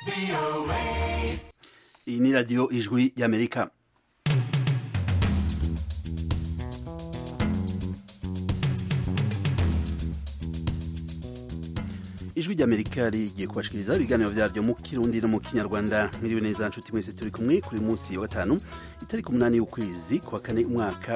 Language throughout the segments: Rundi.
Iyi ni radiyo ijwi y'Amerika. Ijwi ry'Amerika rigiye kubashikiriza ibiganiro vyaryo mu Kirundi no mu Kinyarwanda. Mwiriwe neza nshuti mwese, turi kumwe kuri munsi wa gatanu itariki 8 y'ukwezi kwa kane umwaka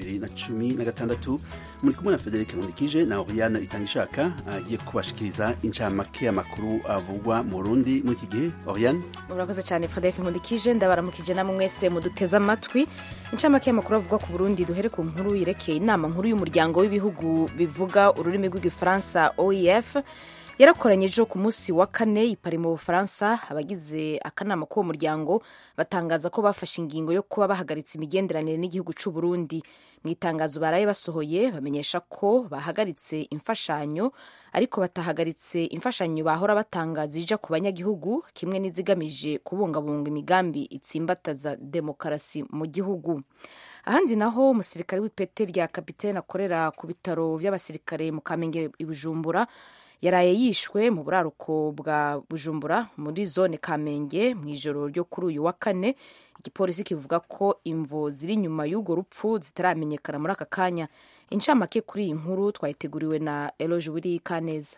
w'2016. Muri kumwe na Frederic Nkundikije na Oriane Itangishaka agiye kubashikiriza incamake y'amakuru avugwa mu Burundi muri iki gihe. Oriane, urakoze cyane Frederic Nkundikije, ndabaramukije namwe mwese muduteza amatwi. Incamake y'amakuru avugwa ku Burundi, duhere ku nkuru yerekeye inama nkuru y'umuryango w'ibihugu bivuga ururimi rw'igifaransa OIF yarakoranye ejo ku munsi wa kane i Paris mu Bufaransa. Abagize akanama k'uwo muryango batangaza ko bafashe ingingo yo kuba bahagaritse imigenderanire n'igihugu c'u Burundi. Mu itangazo baraye basohoye bamenyesha ko bahagaritse imfashanyo, ariko batahagaritse imfashanyo bahora batangaza ija ku banyagihugu, kimwe n'izigamije kubungabunga imigambi itsimbataza demokarasi mu gihugu. Ahandi naho umusirikare w'ipete rya kapitene akorera ku bitaro vy'abasirikare mu Kamenge i Bujumbura yaraye yishwe mu buraruko bwa Bujumbura muri zone Kamenge mw'ijoro ryo kuri uyu wa kane. Igipolisi kivuga ko imvo ziri nyuma y'urwo rupfu zitaramenyekana muri aka kanya. Incamake kuri iyi nkuru twayiteguriwe na Eloge Wiri Kaneza.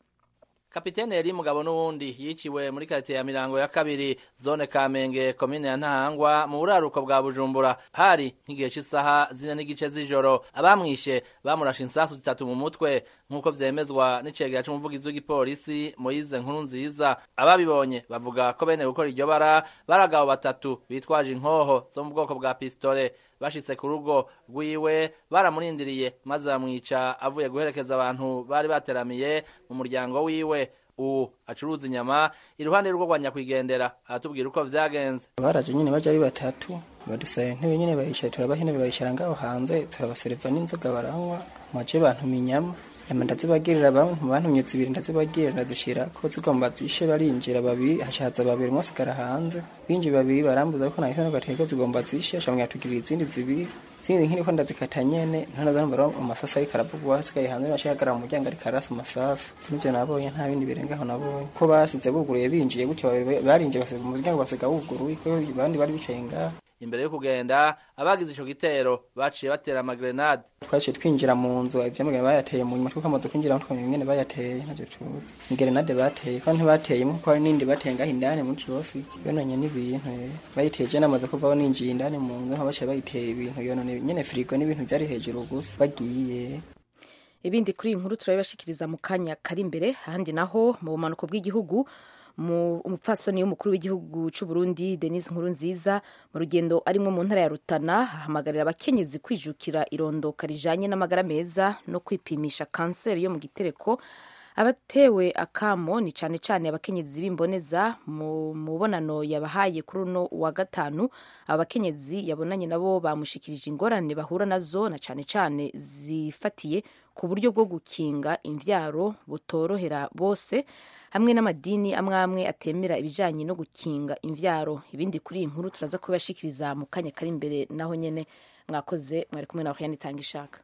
Kapitene yari mugabo n'uwundi yiciwe muri quartier ya Mirango ya kabiri zone Kamenge komine ya Ntahangwa mu buraruko bwa Bujumbura hari nk'igihe cy'isaha 4:00 z'ijoro. Abamwishe bamurashe insasu 3 mu mutwe nk'uko vyemezwa n'icegera c'umuvugizi w'igipolisi Moise Nkurunziza. Ababibonye bavuga ko bene gukora iryo bara baragabo 3 bitwaje inkoho zo mu bwoko bwa pistole bashitse ku rugo rwiwe baramurindiriye maze bamwica avuye guherekeza abantu bari bateramiye mu muryango wiwe. Acuruza inyama iruhande rwo kwa nyakwigendera aratubwira uko vyagenze. Baraje nyine baje ari 3 badise ntebe nyine bayicaye, turabahene bayishara ngaho hanze, turabasereva n'inzoga baranywa, maje bantu minyama nyama ndazibagirira abantu myutsi 2 ndazibagirira ndazishira ko zigomba zishe, barinjira babiri hashaza babiri mwasigara hanze, binji babiri barambuza ko nahise n'agateko zigomba zishe, shamwe yatugirira izindi 2 sindi nkiri ko ndazikata nyene ntanazambara amasasa y'ikaravugwa hasigaye hanze bashagara mu muryango ari karasa amasasa. Nivyo nabonye, nta bindi birengaho nabonye ko basize buguruye binjiye gutyo barinje basiga mu muryango basiga buguruye ko bandi bari bicaye ngaho. Imbere yo kugenda abagize ico gitero baciye batera amagrenade. Twaciye twinjira mu nzu, ivyamagana bayateye mu nyuma twuko amaze kwinjira mutwe nyene bayateye navyo tuzi. Ingrenade bateye ko ntibateye mu ko nindi batenga indani mu cyose yonanye n'ibintu bayiteje namaze kuvaho ninjiye indani mu nzu abaciye bayiteye ibintu yonone nyene frigo n'ibintu byari hejuru gusa bagiye. Ibindi kuri inkuru turabashikiriza mu kanya kari imbere. Handi naho mu bumanuko bw'igihugu umupfasoni w'umukuru w'igihugu c'u Burundi Denis Nkurunziza mu rugendo arimwo mu ntara ya Rutana ahamagarira abakenyezi kwijukira irondoka rijanye n'amagara meza no kwipimisha kanseri yo mu gitereko. Abatewe akamo ni cane cane abakenyezi b'imboneza. Mu mubonano yabahaye kuri uno wa gatanu, abakenyezi yabonanye nabo bamushikirije ingorane bahura nazo na cane cane zifatiye ku buryo bwo gukinga imvyaro butorohera bose, hamwe n'amadini amwe atemera ibijanye no gukinga imvyaro. Ibindi kuri iyi nkuru turaza kubashikiriza mu kanya kari imbere. Naho nyene mwakoze, mwari kumwe na Oriane Itangishaka.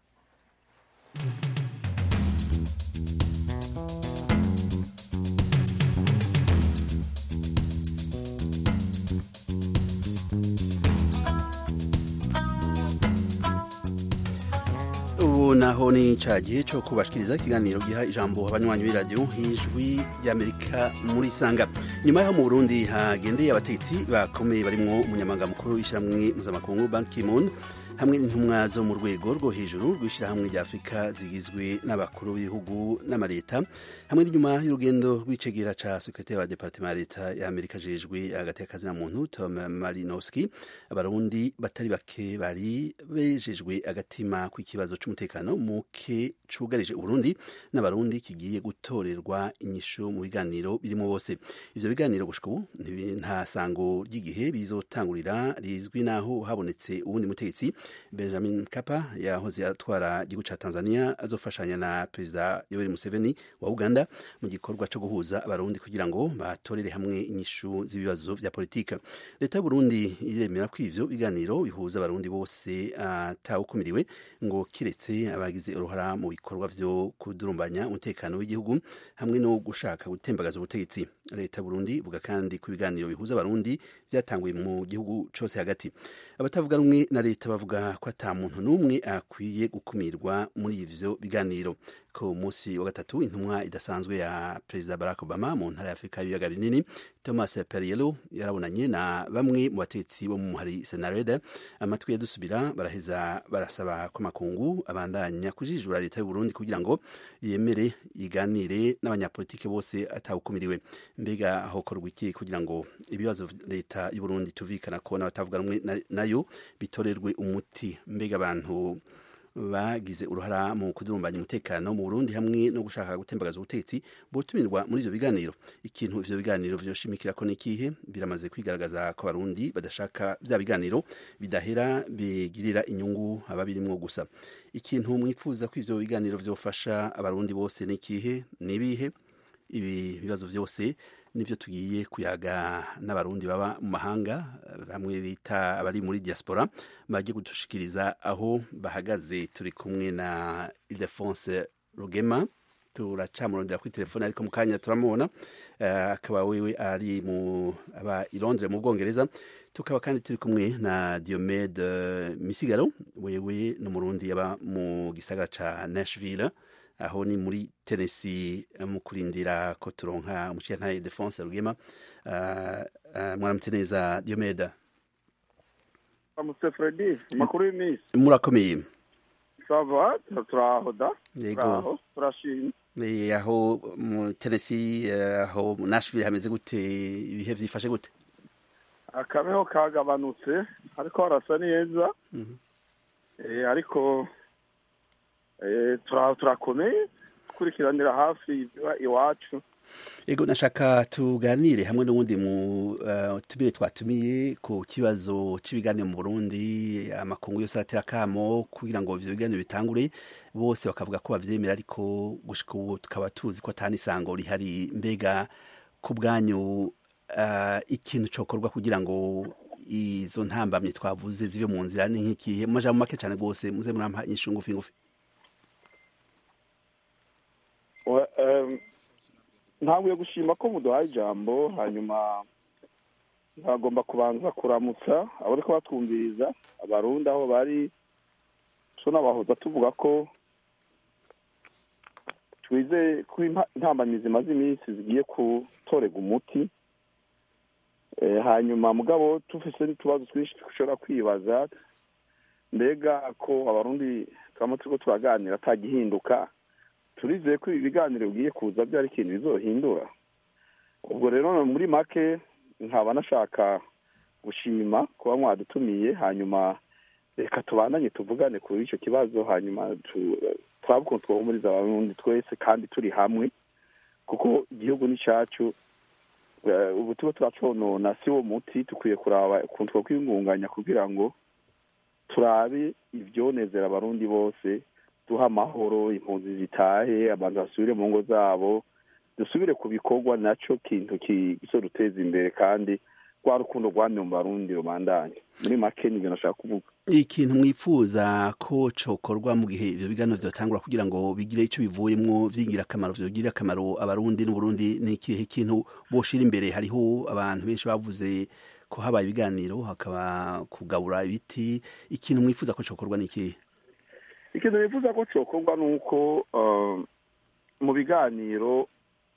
Ubu naho ni cagihe cyo kubashikiriza ikiganiro giha ijambo abanywanyi b'iradiyo Ijwi ry'Amerika muri Sanga. Nyuma y'aho mu Burundi hagendeye abategetsi bakomeye barimwo umunyamabanga mukuru w'ishyirahamwe mpuzamakungu Ban Ki-moon hamwe n'intumwa zo mu rwego rwo hejuru rw'ishyirahamwe rya Afurika zigizwe n'abakuru b'ibihugu n'amareta, hamwe n'inyuma y'urugendo rw'icegera ca sekretari wa departement ya leta ya Amerika jejwe hagati y'akazi na muntu Tom Malinowski, abarundi batari bake bari bejejwe agatima ku ikibazo c'umutekano muke cugarije Uburundi n'abarundi kigiye gutorerwa inyishu mu biganiro birimo bose. Ivyo biganiro gushika ubu nta sango ry'igihe bizotangurira rizwi, naho habonetse ubundi mutegetsi Benjamin Mkapa yahoze atwara igihugu ca Tanzania azofashanya na Perezida Yoweri Museveni wa Uganda mu gikorwa co guhuza abarundi kugira ngo batorere hamwe inyishu z'ibibazo vya politika. Leta y'u Burundi iremera ko ivyo biganiro bihuza abarundi bose atawukumiriwe ngo kiretse abagize uruhara mu bikorwa vyo kudurumbanya umutekano w'igihugu hamwe no gushaka gutembagaza ubutegetsi. leta Burundi ivuga kandi ku biganiro bihuza abarundi byatanguye mu gihugu cose hagati. Abatavuga rumwe na leta bavuga ko ata muntu n'umwe akwiye gukumirwa muri ivyo biganiro. Ku munsi wa gatatu intumwa idasanzwe ya Perezida Barack Obama mu ntara ya Afrika y'ibiyaga binini Thomas Perriello yarabonanye na bamwe mu batetsi bo mu hari Senarede. Amatwi yadusubira baraheza barasaba ko makungu abandanya kujijura leta y'u Burundi kugira ngo yemere iganire n'abanyapolitike bose atawukumiriwe. Mbega aho korwa iki kugira ngo ibibazo leta y'u Burundi tuvikana ko n'abatavuga rumwe nayo bitorerwe umuti? Mbega abantu bagize uruhara mu kudurumbanya umutekano mu Burundi hamwe no gushaka gutembagaza ubutetsi botumirwa muri ivyo biganiro. Ikintu ivyo biganiro vyoshimikira ko nikihe? Biramaze kwigaragaza ko abarundi badashaka vya biganiro bidahera bigirira inyungu ababirimwo gusa. Ikintu mwipfuza ko ivyo biganiro vyofasha abarundi bose nikihe? Nibihe? Ibi bibazo vyose nivyo tugiye kuyaga n'abarundi baba mu mahanga, bamwe bita abari muri diaspora, bagiye kudushikiriza aho bahagaze. Turi kumwe na Ildefonse Rugema, turacamurondera kuri telefone ariko mu kanya turamubona, akaba wewe ari aba i Londres mu Bwongereza. Tukaba kandi turi kumwe na Diomede Misigaro, wewe n'umurundi yaba mu gisagara ca Nashville, aho ni muri Tennessee, mu kurindira ko turonka umushikana Ildefonse Rugema. Mwaramutse neza Diomede. Mr. Freddy, makuru ni murakomeye? Sava, turahoda. Yego. Turashimye. Aho mu Tennessee, aho mu Nashville hameze gute? Ibihe vyifashe gute? Akabeho kagabanutse ariko harasa neza. Ariko turakomeye kurikiranira hafi iwacu. Ego, nashaka tuganire hamwe n'uwundi mu tubire twatumiye ku kibazo cy'ibiganiro mu Burundi. Amakungu yose aratera kamo kugira ngo ivyo biganiro bitangure, bose bakavuga ko bavyemera, ariko gushika ubu tukaba tuzi ko atani isango rihari. Mbega ku bwanyu ikintu cokorwa kugira ngo izo ntambamye twavuze zive mu nzira ni nk'ikihe? Mu majambo make cyane rwose, muze murampa inyishu ngufi ngufi. Ntabwo gushima ko muduhaye ijambo, hanyuma ntagomba kubanza kuramutsa abariko batwumviriza abarundi aho bari, tunabahoza tuvuga ko twize ko intambamyi zimaze iminsi zigiye gutorega umuti. Hanyuma mugabo tufise n'utubazo twinshi dushobora kwibaza, mbega ko abarundi twama turiko turaganira atagihinduka, turizeye ko ibiganiro bigiye kuza byari ikintu bizohindura. Ubwo rero muri make nkaba nashaka gushima kuba mwadutumiye, hanyuma reka tubandanye tuvugane kuri ico kibazo, hanyuma twabukuntu twahumuriza abarundi twese kandi turi hamwe, kuko igihugu ni cacu. Ubu tuba turaconona si wo muti. Tukwiye kuraba ukuntu twokwiyungunganya kugira ngo turabe ivyonezera abarundi bose, duha amahoro, impunzi zitahe, abantu basubire mu ngo zabo, dusubire ku bikorwa, naco kintu kizoduteza imbere kandi rwa rukundo rwamye mu barundi rubandanye. Muri make nivyo nashaka kuvuga. Ikintu mwifuza ko cokorwa mu gihe ivyo biganiro vyotangura kugira ngo bigire ico bivuyemwo vyingira akamaro, vyogirira akamaro abarundi n'Uburundi, ni ikihe kintu boshira imbere? Hariho abantu benshi bavuze ko habaye ibiganiro hakaba kugabura ibiti. Ikintu mwifuza ko cokorwa ni ikihe? Ikintu nifuza ko cokorwa nuko mu biganiro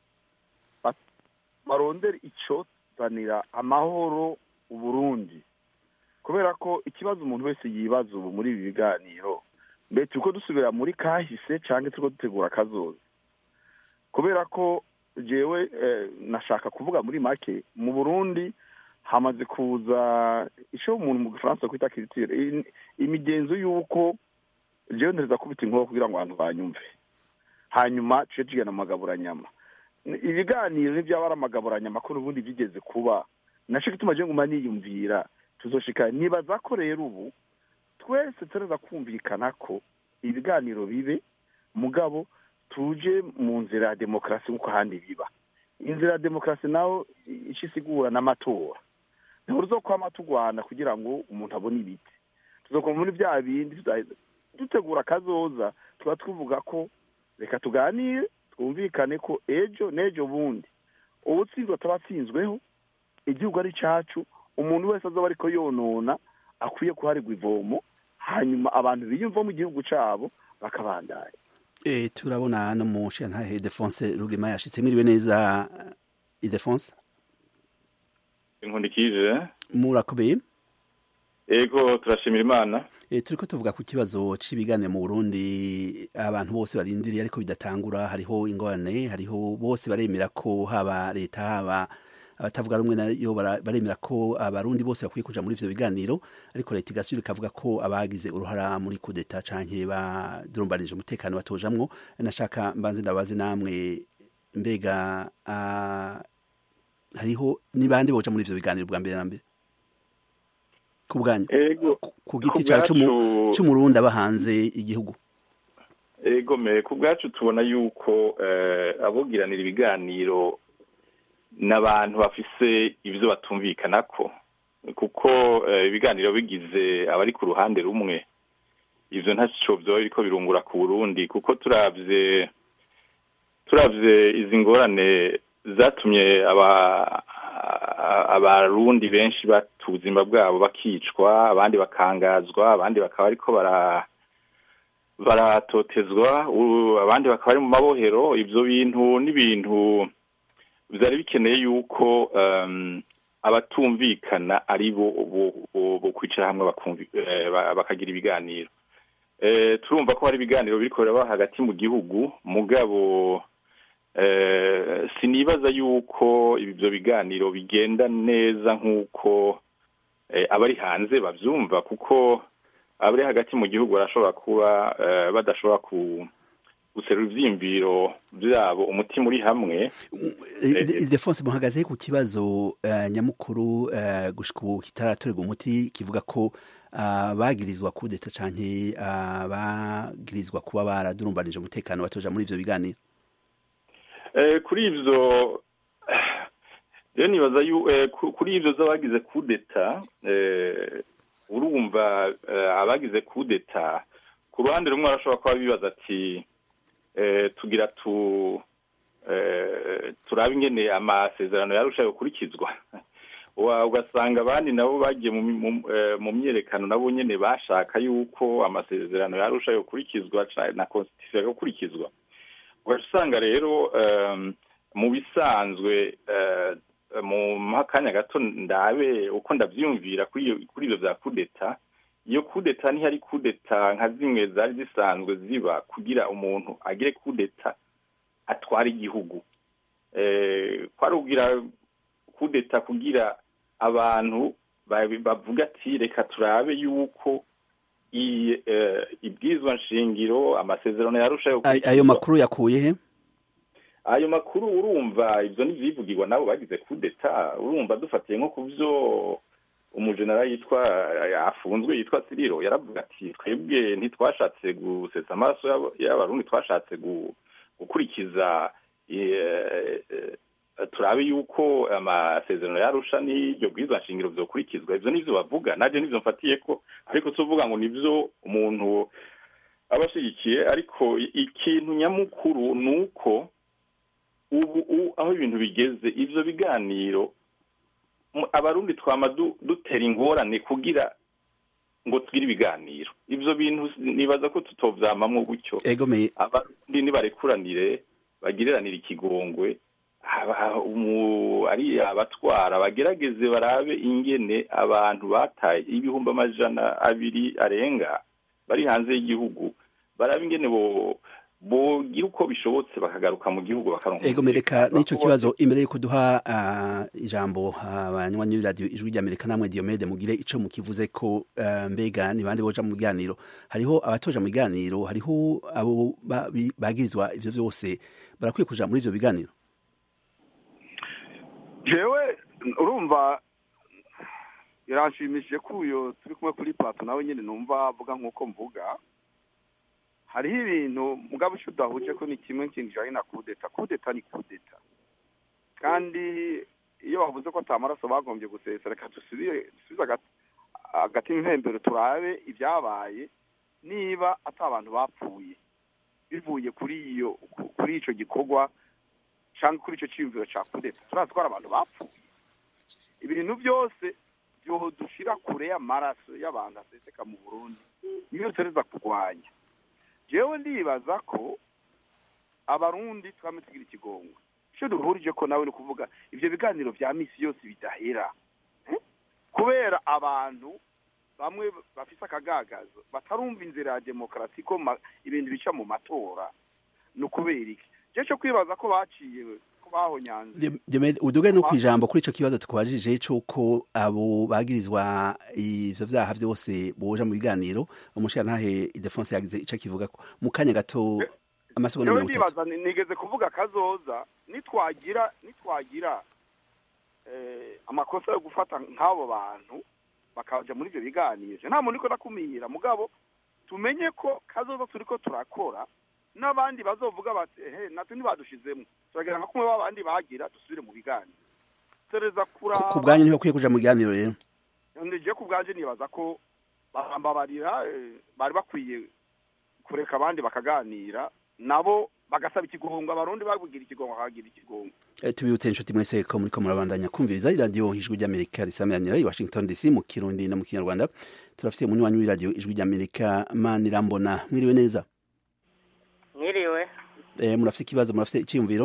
barondera ico zanira amahoro Uburundi, kubera ko ikibazo umuntu wese yibaza ubu muri ibi biganiro, mbe turiko dusubira muri kahise canke turiko dutegura kazoza? Kubera ko jewe nashaka kuvuga muri make, mu Burundi hamaze kuza ico umuntu mu Gifaransa kwita culture, imigenzo y'uko jewe ntereza kubita inkoko kugira ngo abantu banyumve, hanyuma tuce tugana amagaburanyama. Ibiganiro n'ivyabara amagaburanyama ko ubundi bigeze kuba, naco gituma je nguma niyumvira tuzoshika. Nibaza ko rero ubu twese tureza kumvikana ko ibiganiro bibe, mugabo tuje mu nzira ya demokrasi nk'uko handi biba. Inzira ya demokrasi naho ikisigura n'amatora. Ntabwo tuzokwama tugwana kugira ngo umuntu abone ibiti, tuzokoma muri bya bindi dutegura kazoza. Tuba tuvuga ko reka tuganire, twumvikane ko ejo nejo bundi ubutsinzwe atabatsinzweho igihugu ari cacu umuntu wese azoba ariko yonona akwiye kuharirwa ivomo hanyuma abantu biyumva mu gihugu cabo bakabandanya. Turabona no mu shantahe Defonse Rugema yashitse mwiriwe neza Idefonse Nkundikije murakomeye. Ego turashimira Imana. Turiko tuvuga ku kibazo c'ibigane mu Burundi abantu bose barindiriye ariko bidatangura, hariho ingorane, hariho bose baremera ko haba leta haba abatavuga rumwe nayo baremera ko abarundi bose bakwiye kuja muri ivyo biganiro, ariko leta igasubira ikavuga ko abagize uruhara muri kudeta canke badurumbanije umutekano batojamwo. Nashaka mbanze ndabaze namwe mbega hariho nibandi boja muri ivyo biganiro bwa mbere na mbere kubwanyu ku giti cyacu cy'umurundi abahanze igihugu? Ego ku bwacu tubona yuko abogiranira ibiganiro n'abantu bafise ivyo batumvikanako, kuko ibiganiro bigize abari ku ruhande rumwe ivyo ntaco vyo biriko birungura ku Burundi, kuko turavye izi ngorane zatumye abarundi benshi batuzimba bwabo bakicwa, abandi bakangazwa, abandi bakaba ariko baratotezwa, abandi bakaba ari mu mabohero. Ivyo bintu n'ibintu vyari bikeneye yuko abatumvikana ari bo kwicara hamwe bakagira ibiganiro. Turumva ko hari ibiganiro biriko biraba hagati mu gihugu, mugabo sinibaza yuko ibyo biganiro bigenda neza nk'uko abari hanze bavyumva, kuko abari hagati mu gihugu barashobora kuba badashobora guserura ivyiyumviro vyabo umutima uri hamwe. Defonse muhagaze ku kibazo nyamukuru gushika ubu kitaratorerwa umuti, kivuga ko bagirizwa kudeta canke bagirizwa kuba baradurumbanije umutekano batoja muri ivyo biganiro. Kuri ivyo rero nibaza kuri ivyo z'abagize kudeta, urumva abagize kudeta ku ruhande rumwe arashobora kuba bibaza ati tugira turabe ingene amasezerano yarusha yokurikizwa, ugasanga abandi nabo bagiye mu myerekano nabo nyene bashaka yuko amasezerano yarusha yokurikizwa na constitution yokurikizwa. Ugasanga rero mu bisanzwe mu makanya gato ndabe uko ndavyumvira kuri ivyo vya kudeta. Iyo kudeta ntihari kudeta nka zimwe zari zisanzwe ziba kugira umuntu agire kudeta atwara igihugu. Kwari kugira kudeta kugira abantu bavuga ati reka turabe yuko ibwizwa nshingiro amasezerano yarushaho. Ayo makuru yakuye he? Ayo makuru urumva ivyo n'ivyivugirwa nabo bagize kudeta. Urumva dufatiye nko kuvyo umujenerali afunzwe yitwa Siriro yaravuga ati twebwe ntitwashatse gusesa amaraso y'abarundi, twashatse gukurikiza turabe yuko amasezerano yarusha n'iryo bwizwa nshingiro vyokurikizwa. Ivyo nivyo bavuga, naje nivyo mfatiyeko, ariko tuvuga ngo nivyo umuntu abashigikiye. Ariko ikintu nyamukuru nuko ubu aho ibintu bigeze, ivyo biganiro abarundi twama dutera ingorane kugira ngo tugire ibiganiro. Ivyo bintu nibaza ko tutovyamamwo gutyo. Abarundi nibarekuranire, bagireranire ikigongwe, ari abatwara bagerageze barabe ingene abantu bataye 200,000 arenga bari hanze y'igihugu, barabe ingene bogira uko bishobotse bakagaruka mu gihugu bakaronka. Mereka nico kibazo imbere yuko duha ijambo abanywanyi b'iradio Ijwi ry'Amerika, namwe Diomede mugire ico mukivuze ko mbega ni bande boja mu biganiro. Hariho abatoja mu biganiro, hariho abo bagirizwa ivyo vyose, barakwiye kuja muri ivyo biganiro. Jewe urumva yaranshimishije ko uyo turi kumwe kuri plateau nawe nyene numva avuga nkuko mvuga. Hariho ibintu mugabo udahuje ko ni kimwe kinjanye na kudeta. Kudeta ni kudeta, kandi iyo bavuze ko atamaraso bagombye gusesa, reka dusubize agati impembero turabe ibyabaye, niba atabantu bapfuye bivuye kuri ico gikorwa cyangwa kuri icyo cyiyumviro cya kudeta turazi ko hari abantu bapfuye ibintu byose dushira kure y'amaraso y'abantu aseseka mu Burundi niyo tureza kurwanya jewe ndibaza ko abarundi twame tugira ikigongo cyo duhurije ko nawe ni kuvuga ivyo biganiro vya misi yose bidahera kubera abantu bamwe bafise akagagazo batarumva inzira ya demokarasi ko ibintu bica mu matora no kubera iki je cyo kwibaza ko baciye uduge no kwijambo kuri ico kibazo twajije cyuko abo bagirizwa ivyo vyaha byose boja mu biganiro umushirantahe Idefonse yagize ico kivuga ko mu kanya gato amasegonda 30 nigeze kuvuga kazoza nitwagira amakosa yo gufata nk'abo bantu bakaja muri ivyo biganiro nta muntu niko nakumira mugabo tumenye ko kazoza turiko turakora n'abandi bazovuga bati natwe ntibadushizemo turagira nka kumwe babandi bagira dusubire mu biganiro tereza kura ku bwanyu niho kwiye kuja mu biganiro rero ndije ku bwanje nibaza ko barambabarira bari bakwiye kureka abandi bakaganira nabo bagasaba ikigongo abarundi babugira ikigongo akagira ikigongo tubibutse inshuti mwese ko muriko murabandanya kumviriza iradiyo ijwi ry'Amerika risameranira i Washington DC mu Kirundi no mu Kinyarwanda turafite umunywanyi w'iradiyo ijwi ry'Amerika Manirambona mwiriwe neza mwiriwe murafite ikibazo murafite icyumviro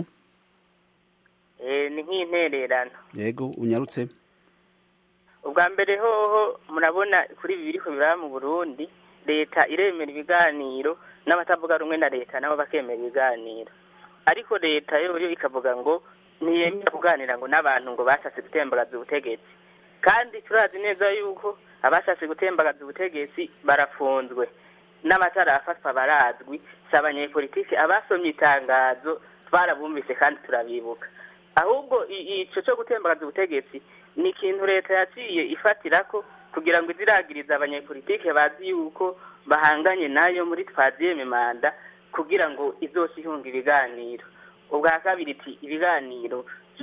ni nk'intererano yego unyarutse ubwa mbere hoho murabona kuri ibi biriko biraba mu Burundi leta iremera ibiganiro n'abatavuga rumwe na leta nabo bakemera ibiganiro ariko leta yo ikavuga ngo ntiyemera kuganira ngo n'abantu ngo bashatse gutembagaza ubutegetsi kandi turazi neza yuko abashatse gutembagaza ubutegetsi barafunzwe n'abatarafatwa barazwi si abanyepolitiki abasomye itangazo twarabumvise kandi turabibuka ahubwo ico cyo gutembagaza ubutegetsi ni ikintu leta yaciye ifatirako kugira ngo iziragirize abanyepolitike bazi yuko bahanganye nayo muri twaziyeme manda kugira ngo izosihunga ibiganiro ubwa kabiri iti ibiganiro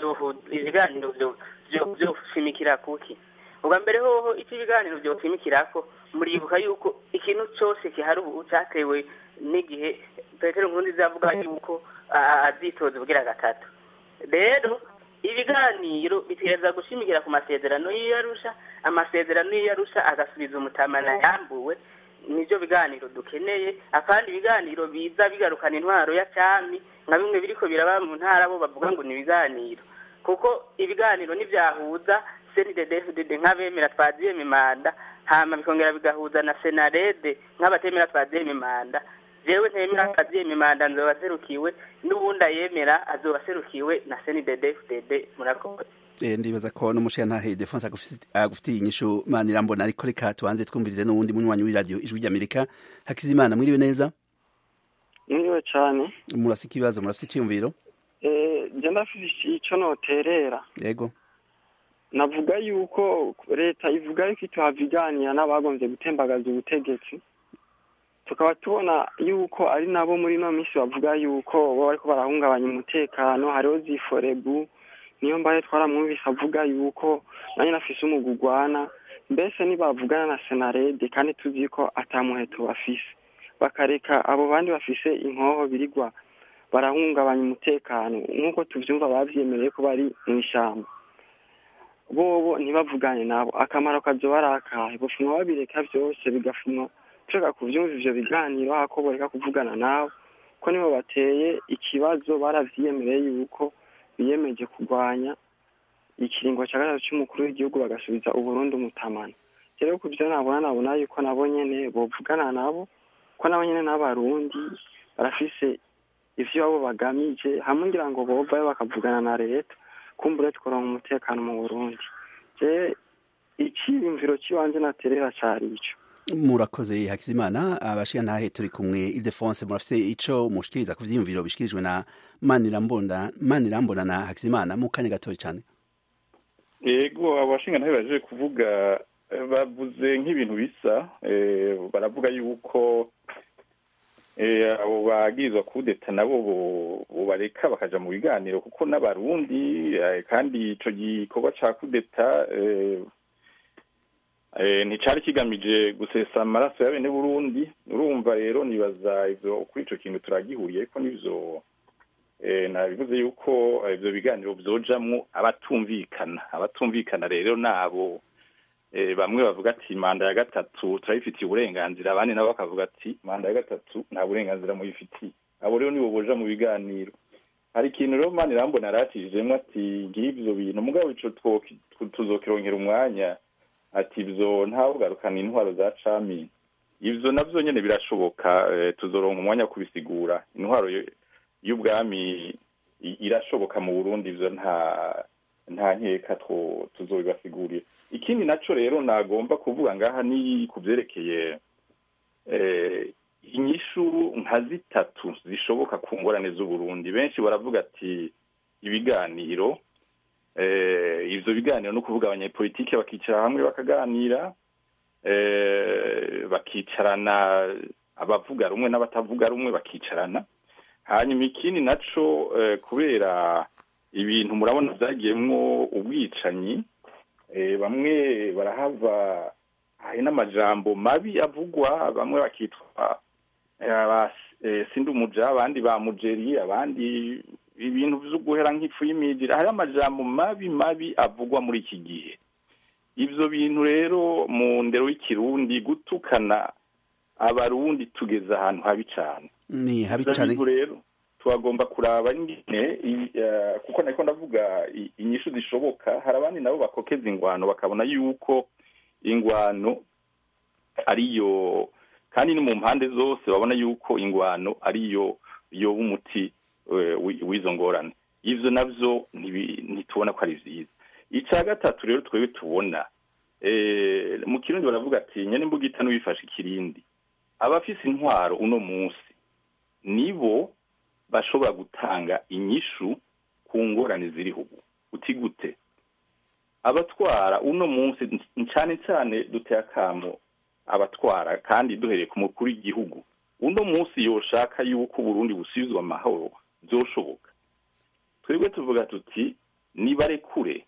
vyoshimikira kuki ubwa mbere hoho iki ibiganiro vyoshimikirako muribuka yuko ikintu cyose kihari ubu cyatewe n'igihe Petero Nkurunziza avuga yuko azitoza ubwira gatatu rero ibiganiro bitereza gushimikira ku masezerano y'Arusha amasezerano y'Arusha agasubiza umutamana yambuwe nivyo biganiro dukeneye afandi ibiganiro biza bigarukana intwaro ya cyami nka bimwe biriko biraba mu ntara bo bavuga ngo ni ibiganiro kuko ibiganiro nivyahuza CNDD-FDD nk'abemera twaziyeme manda hama bikongera bigahuza na Senarede nk'abatemera twaziyeme manda jewe ntemera twaziyeme manda nzobaserukiwe n'ubundi ayemera azobaserukiwe na CNDD-FDD murakoze ndibaza ko n'umushirantahe Idefonse agufitiye inyishu Manirambona ariko reka tubanze twumvirize n'uwundi munywanyi w'iradiyo ijwi ry'Amerika Hakizimana mwiriwe neza mwiriwe cyane murafite ikibazo murafite icyumviro je ndafite ico noterera yego navuga yuko leta ivuga yuko ituhaviganira n'abagombye gutembagaza ubutegetsi tukaba tubona yuko ari nabo muri no minsi bavuga yuko bo bariko barahungabanya umutekano hariho ziforebu niyo mbaye twaramwumvise avuga yuko nanye nafise umugugwana mbese nibavugana na Senarede kandi tuzi ko atamuheto bafise bakareka abo bandi bafise inkoho birigwa barahungabanya umutekano nk'uko tuvyumva bavyemereye ko bari mu ishamba bobo ntibavugane nabo akamaro kazoba arakahe bofumwa babireka byose bigafumwa tushaka kuvyumva ivyo biganiro hako boreka kuvugana nabo ko nibo bateye ikibazo baravyemereye yuko biyemeje kurwanya ikiringo cya gatatu cy'umukuru w'igihugu bagasubiza Uburundi umutamana rero kuvyo nabona yuko nabo nyene bovugana nabo ko nabo nyene n'abarundi barafise ivyo abo bagamije hamwe ngira ngo bovayo bakavugana na leta kumbure tworonka umutekano mu Burundi je icyiyumviro cy'ibanze naterera cari ico murakoze Hakizimana abashirantahe turi kumwe Idefonse murafite ico mushikiriza ku vyiyumviro bishikirijwe na Manirambona na Hakizimana mu kanya gatoya cyane yego abashingantahe baje kuvuga bavuze nk'ibintu bisa baravuga yuko abo bagirizwa kudeta nabo bareka bakaja mu biganiro kuko n'abarundi kandi ico gikorwa ca kudeta nticari kigamije gusesa amaraso ya bene Burundi urumva rero nibaza ivyo kuri ico kintu turagihuriye ko nivyo nabivuze yuko ibyo biganiro byojamwo abatumvikana rero nabo bamwe bavuga ati manda ya gatatu turayifitiye uburenganzira, abandi nabo bakavuga ati manda ya gatatu nta burenganzira muyifitiye. Abo rero nibo boja mu biganiro. Hari ikintu rero mani rambona aratijemwo ati ngivyo bintu mugabo ico tuzokironkera umwanya ati ivyo ntawugarukana intwaro za cami. Ivyo navyo nyene birashoboka, tuzoronka umwanya kubisigura. Intwaro y'ubwami irashoboka mu Burundi, ivyo nta nkeka tuzobibasigurira. Ikindi naco rero nagomba kuvuga ngaha ni kuvyerekeye inyishu nka zitatu zishoboka ku ngorane z'Uburundi. Benshi baravuga ati ibiganiro, ivyo biganiro no kuvuga abanyepolitike bakicara hamwe bakaganira, bakicarana abavuga rumwe n'abatavuga rumwe bakicarana. Hanyuma ikindi naco kubera ibintu murabona byagiyemwo ubwicanyi, bamwe barahava hari n'amajambo mabi avugwa, bamwe bakitwa sindumuja, abandi ba mujeri, abandi ibintu vyo guhera nk'ifu y'imijira. Hari amajambo mabi avugwa muri iki gihe. Ivyo bintu rero mu ndero y'ikirundi gutukana abarundi tugeza ahantu habi cane. Ni habi cane rero twagomba kuraba ingene kuko nako ndavuga inyishu zishoboka. Hari abandi nabo bakokeza ingwano bakabona yuko ingwano ariyo, kandi ni mu mpande zose babona yuko ingwano ariyo umuti w'izo ngorane. Ivyo navyo ntitubona ko ari vyiza. Ica gatatu rero twebwe tubona mu kirundi baravuga ati nyene imbugita n'ubifashe ikirindi. Abafise intwaro uno munsi nibo bashobora gutanga inyishu ku ngorane ziriho ubu. Uti gute? Abatwara uno munsi cyane duteye akamo abatwara, kandi duhereye ku mukuru w'igihugu. Uno munsi yoshaka yuko Burundi busubizwa amahoro byoshoboka. Twebwe tuvuga tuti nibarekure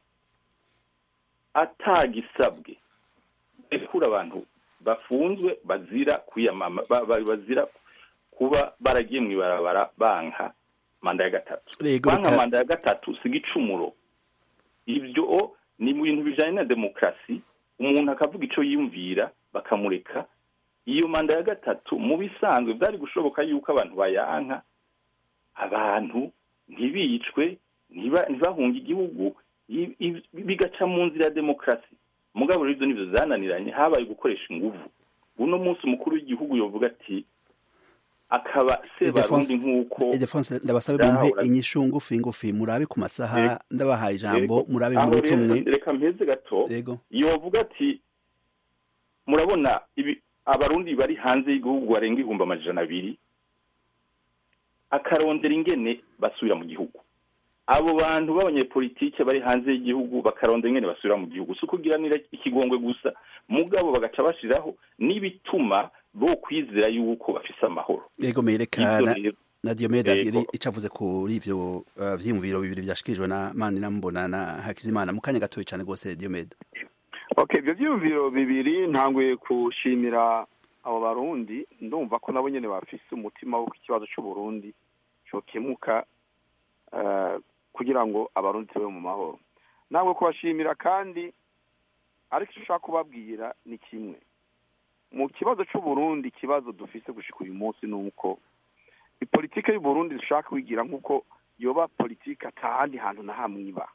atagisabwe, rekura abantu bafunzwe bazira kwiyamama, bazira kuba baragiye mu ibarabara banka manda ya gatatu. Banka manda ya gatatu sigicumuro. Ibyo ni mu bintu bijanye na demokrasi, umuntu akavuga ico yiyumvira bakamureka. Iyo manda ya gatatu mu bisanzwe byari gushoboka yuko abantu bayanka, abantu ntibicwe, ntibahunga igihugu, bigaca mu nzira ya demokrasi. Mugabo rero ivyo nivyo zananiranye, habaye gukoresha inguvu. Uno munsi umukuru w'igihugu yovuga ati akaba sebarundi nk'uko ndabasabe mumpe inyishu ngufi murabe ku masaha ndabahaye ijambo murabe mu tumwe. Reka mpeze gato. Yovuga ati murabona abarundi bari hanze y'igihugu barenga 200,000 akarondera ingene basubira mu gihugu. Abo bantu b'abanyepolitike bari hanze y'igihugu bakarondera ingene basubira mu gihugu. Suko giranira ikigongwe gusa, mugabo bagaca bashiraho n'ibituma bo kwizera yuko bafise amahoro. Yego merekana na Diomeda icavuze kuri ivyo vyimviro bibiri byashikirijwe na Manirambona na Hakizimana mu kanya gatoye cyane gose Diomeda. Okay, ibyo vyimviro bibiri ntanguye kushimira abo barundi, ndumva ko nabo nyene bafise umutima wo ikibazo cy'u Burundi cyo kemuka kugira ngo abarundi tube mu mahoro. Nangwe kubashimira kandi ariko ushaka kubabwira ni kimwe. Mu kibazo cy'u Burundi, kibazo dufise gushika uyu munsi nuko ipolitike y'u Burundi dushaka kwigira nkuko yoba politike atahandi hantu na hamwe iba.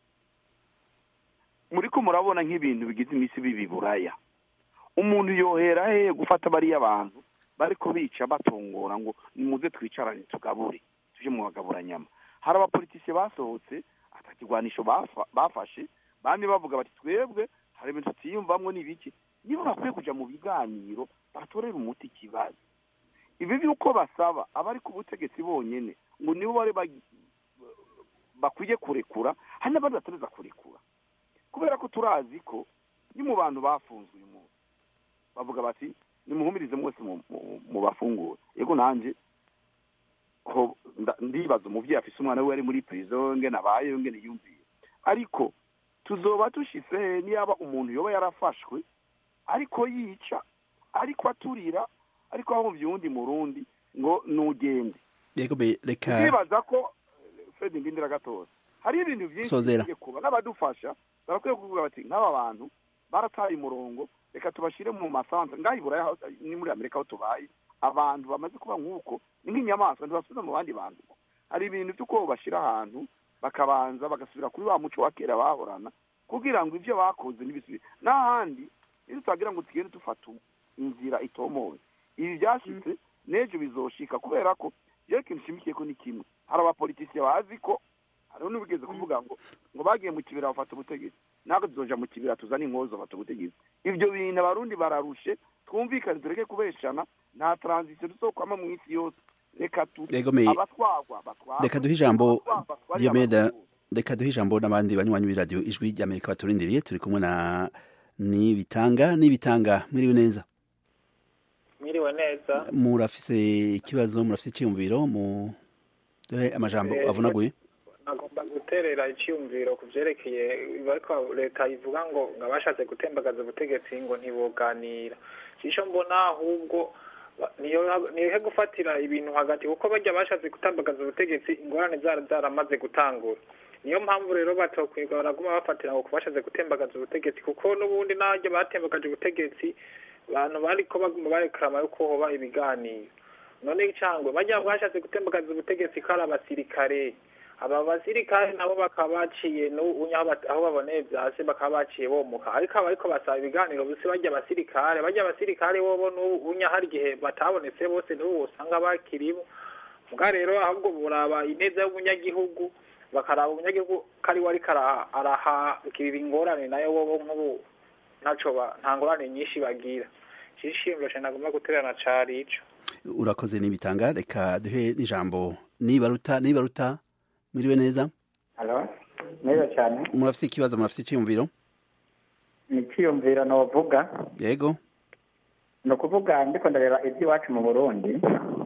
Muriko murabona nk'ibintu bigize imisi bibiburaya. Umuntu yohera he gufata bari abantu bariko bica batongora ngo nimuze twicarane tugabure tuje mu bagabura nyama. Hari abapolitike basohotse atakigwanisho bafashe bandi bavuga bati twebwe hari ibintu tutiyumvamwo n'ibiki. Niba bakwiye kuja mu biganiro batorera umuti ikibazo. Ibi byuko basaba abari ku butegetsi bonyene ngo nibo bari bakwiye kurekura, hari n'abandi batareza kurekura. Kubera ko turazi ko ni mu bantu bafunzwe uyu munsi bavuga bati nimuhumirize mwese mu bafungura. Yego nanje ko ndibaza umuvyeyi afise umwana we ari muri prison ngene abaye ngene yumviye, ariko tuzoba tushise niyaba umuntu yoba yarafashwe ariko yica, ariko aturira, ariko aho byundi murundi ngo nugende. Yego reka ndibaza ko Fred Ndindira gatoza hari ibintu byinshi Sozera. bigiye kuba n'abadufasha barakwiye kuvuga bati nk'aba bantu barataye umurongo reka tubashire mu masantre ngaho iburaya ni muri Amerika aho tubaye abantu bamaze kuba nk'uko ni nk'inyamaswa ntibasubiza mu bandi bantu hari ibintu by'uko bashira ahantu bakabanza bagasubira kuri wa muco wa kera bahorana kugira ngo ivyo bakoze n'ibisubire n'ahandi iyo twagira ngo tugende dufata inzira itomoye ibi byashitse n'ejo bizoshika kubera ko iyo kintu shimikiye ko ni kimwe hari abapolitisiye bazi ko hariho n'ubigeze kuvuga ngo bagiye mu kibira bafata ubutegetsi ntabwo tuzoja mu kibira tuzana inkozo bafata ubutegetsi ibyo bintu abarundi bararushe twumvikane tureke kubeshana nta transition dusokwama mu isi yose reka abatwagwa reka duhe ijambo Diomede reka duhe ijambo n'abandi banywanyi b'iradiyo ijwi ry'Amerika baturindiriye turi kumwe na Nibitanga mwiriwe neza mwiriwe neza murafise ikibazo murafise icyumviro mu duhe amajambo avunaguye nagomba guterera icyumviro ku byerekeye bariko leta ivuga ngo ngabashatse gutembagaza ubutegetsi ngo ntiboganira cisho mbona ahubwo niyo gufatira ibintu hagati kuko bajya bashatse gutembagaza ubutegetsi ingorane zaramaze gutangura niyo mpamvu rero batokwiga baraguma bafatira ngo kubashatse gutembagaza ubutegetsi kuko n'ubundi najye batembagaje ubutegetsi abantu bariko baguma barekrama yuko hoba ibiganiro none icangwe bajya bashatse gutembagaza ubutegetsi kari abasirikare aba basirikare nabo bakaba baciye aho baboneye byase bakaba baciye bomuka ariko basaba ibiganiro bose bajya abasirikare bobo n'ubunya hari igihe batabonetse bose n'ubu usanga bakiribo mbwa rero ahubwo buraba ineza y'umunyagihugu bakaraba umunyagihugu kari wari arahakirira ingorane nayo bobo nk'ubu nta ngorane nyinshi bagira cishimiro cyane nagomba guterana cari ico urakoze Nibitanga reka duhe n'ijambo nibaruta mwiriwe neza neza cyane murafise ikibazo murafise icyumviro ni icyumviro novuga yego ni ukuvuga ndiko ndareba iby'iwacu mu Burundi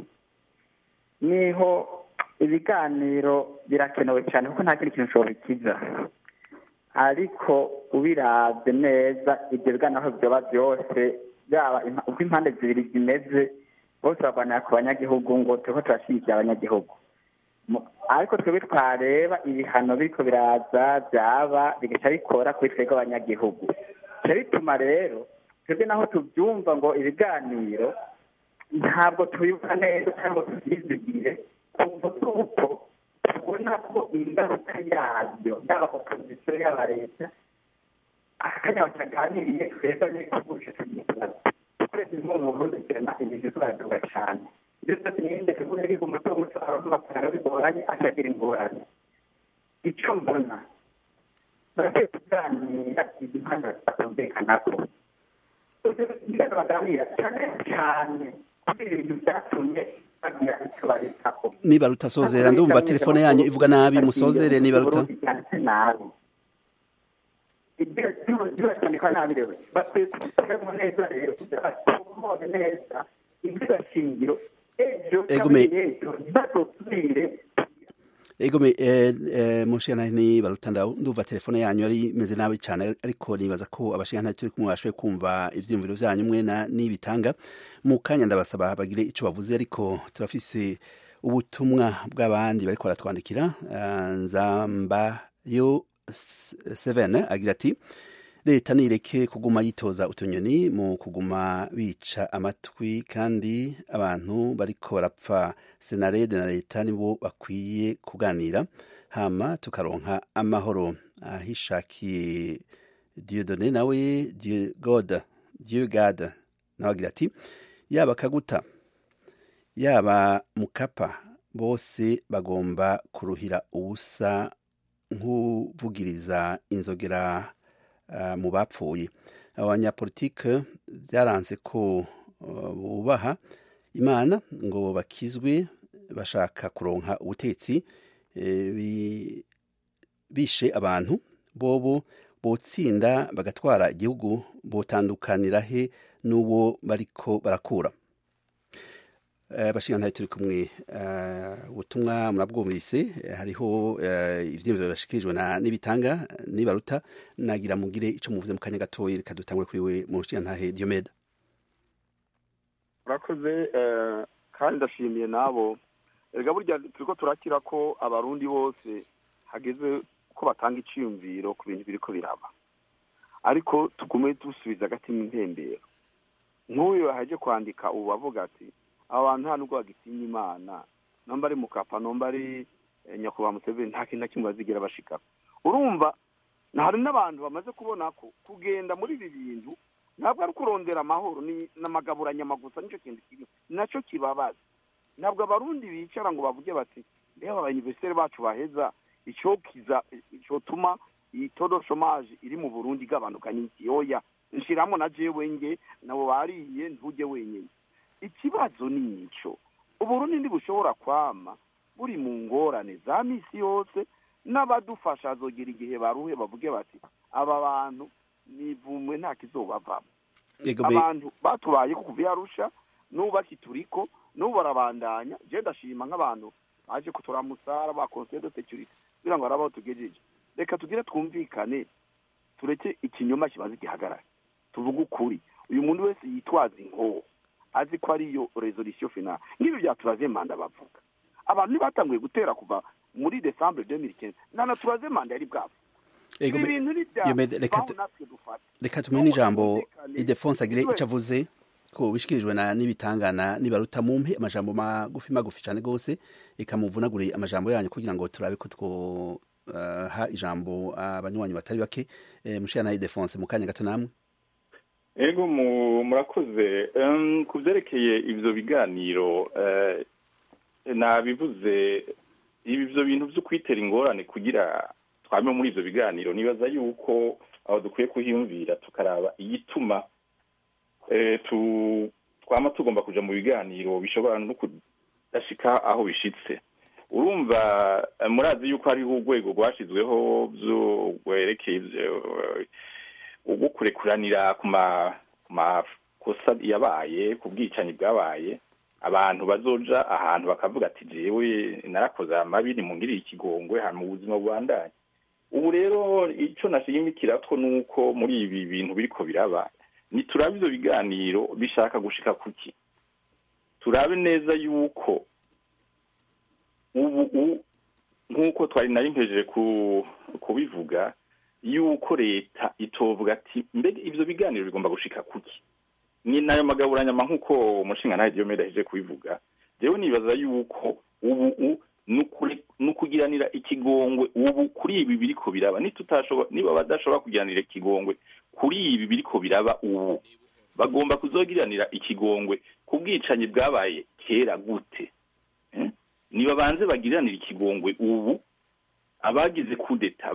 niho ibiganiro birakenewe cyane kuko nta kindi kintu ushobora ikiza ariko ubiravye neza ibyo biganiro byoba byose byaba uko impande zibiri zimeze bose barwanira ku banyagihugu ngo turiko turashyigikira abanyagihugu ariko twebwe twareba ibihano biriko biraza byaba bigaca bikora kuri twebwe abanyagihugu bica bituma rero twebwe naho tubyumva ngo ibiganiro ntabwo tubibuka neza cyangwa tubyizigire kuko tubona ko ingaruka yabyo yaba opozisiyo yaba leta akanya bataganiriye twebwe n'ikigusha tugikibazo twese nko mu Burundi turema ibintu turaduga cyane ndetse n'indi tuvuga ko umuto arakora bigoranye akagira ingorane icyo mbona barakwiye kuganira impande batumvikana ko baganira cyane kubera ibintu byatumye bagira icyo babitako Nibaruta sozera ndumva telefone yanyu ivuga nabi musozere Nibaruta nabi ibyo cyandika nabi rero bakwiye kugira neza rero kugira neza ibyo shingiro Egome mushana Nibaruta ndumva telefone yanyu ari imeze nabi cyane ariko nibaza ko abashingana turi kumwe bashoboye kumva ivyumviro vyanyu mwe na Nibitanga mu kanya ndabasaba bagire ico bavuze ariko turafise ubutumwa bw'abandi bariko baratwandikira nzamba yo 7 agira ati leta nireke kuguma yitoza utunyoni mu kuguma bica amatwi kandi abantu bariko barapfa senarede na leta nibo bakwiye kuganira hama tukaronka amahoro ahishakiye Dieudonné nawe Dieu God nawe agira ati yaba Kaguta yaba Mukapa bose bagomba kuruhira ubusa nk'uvugiriza inzogera mu bapfuye abanyapolitike byaranze ko bubaha Imana ngo bakizwe bashaka kuronka ubutetsi bishe abantu bobo botsinda bagatwara igihugu botandukanira he n'uwo bariko barakura bashingana turi kumwe ubutumwa murabwumvise hariho ivyimviro bashikirijwe na Nibitanga Nibaruta nagira mugire ico muvuze mu kanya gatoyi reka dutangure kuri we mu rushingantahe Diomede urakoze kandi ndashimiye nabo erega burya turiko turakira ko abarundi bose hageze ko batanga iciyumviro ku bintu biriko biraba, ariko tugume dusubiza agatima intembero. Nk'uyu yaje kwandika ubu bavuga ati abantu nta nubwo bagitinya Imana, nomba ari Mukapa nomba ari Nyakubahwa Museveni nta kintu na kimwe bazigira bashika. Urumva hari n'abantu bamaze kubona ko kugenda muri ibi bintu ntabwo ari kurondera amahoro, ni n'amagaburanyamagusa, nicyo kintu kiri nacyo kibabaza. Ntabwo abarundi bicara ngo bavuge bati reba abanyivesiteri bacu baheza icyo tuma iyi todo chômage iri mu Burundi igabanuka n'iki. Oya, nshiramo na jewe nge nabo bariye ntujye wenyine. Ikibazo ni ico Uburundi ntibushobora kwama buri mu ngorane za misi yose, n'abadufasha azogira igihe baruhe bavuge bati aba bantu nivumwe nta kizobavamo. Abantu batubaye kuva yarusha n'ubu bakituriko n'ubu barabandanya. Je ndashima nk'abantu baje kuturamusara ba conseil de sécurité kugira ngo arabaho tugejeje. Reka tugire twumvikane, tureke ikinyoma kibaze gihagarara, tuvuge ukuri. Uyu muntu wese yitwaza inkoho azi ko ariyo resolution finale. Nk'ibi byaturaze manda bavuga abantu batanguye gutera kuva muri December 2015 nana turaze manda yari bwabo. Reka tumenye ijambo Ildefonse agire icyo avuze ko bishikirijwe n'ibitangana nibaruta mumpe amajambo magufi cyane gose, ikamuvunagure amajambo yanyu kugira ngo turabe ko ha ijambo abanywanyi batari bake. Mushira na Ildefonse mu kanya gato namwe. Ego murakoze. Ku byerekeye ivyo biganiro nabivuze, ibyo bintu byo kwitera ingorane kugira twame muri ivyo biganiro, nibaza yuko aho dukwiye kuhiyumvira tukaraba igituma twama tugomba kuja mu biganiro bishobora no kudashika aho bishitse. Urumva murazi yuko hariho urwego rwashizweho byo rwerekeye ugukurekuranira ku makosa yabaye, ku bwicanyi bwabaye, abantu bazoja ahantu bakavuga ati jewe narakoze amabi nimungirire ikigongwe hano mu buzima bwandanye. Ubu rero ico nashimikira ko nuko muri ibi bintu biriko biraba ni turabe ivyo biganiro bishaka gushika kuki. Turabe neza yuko ubu nkuko twari nari mpejeje kubivuga yuko leta itovuga ati mbega ivyo biganiro bigomba gushika kuki. Ni nayo magaburanyama nkuko umushinga nayo Diomede aheje kubivuga. Jewe nibaza yuko ubu nukugiranira ikigongwe ubu kuri ibi biriko biraba, niba badashobora kugiranira ikigongwe kuri ibi biriko biraba ubu, bagomba kuzogiranira ikigongwe ku bwicanyi bwabaye kera gute. Niba banze bagiranira ikigongwe ubu abagize kudeta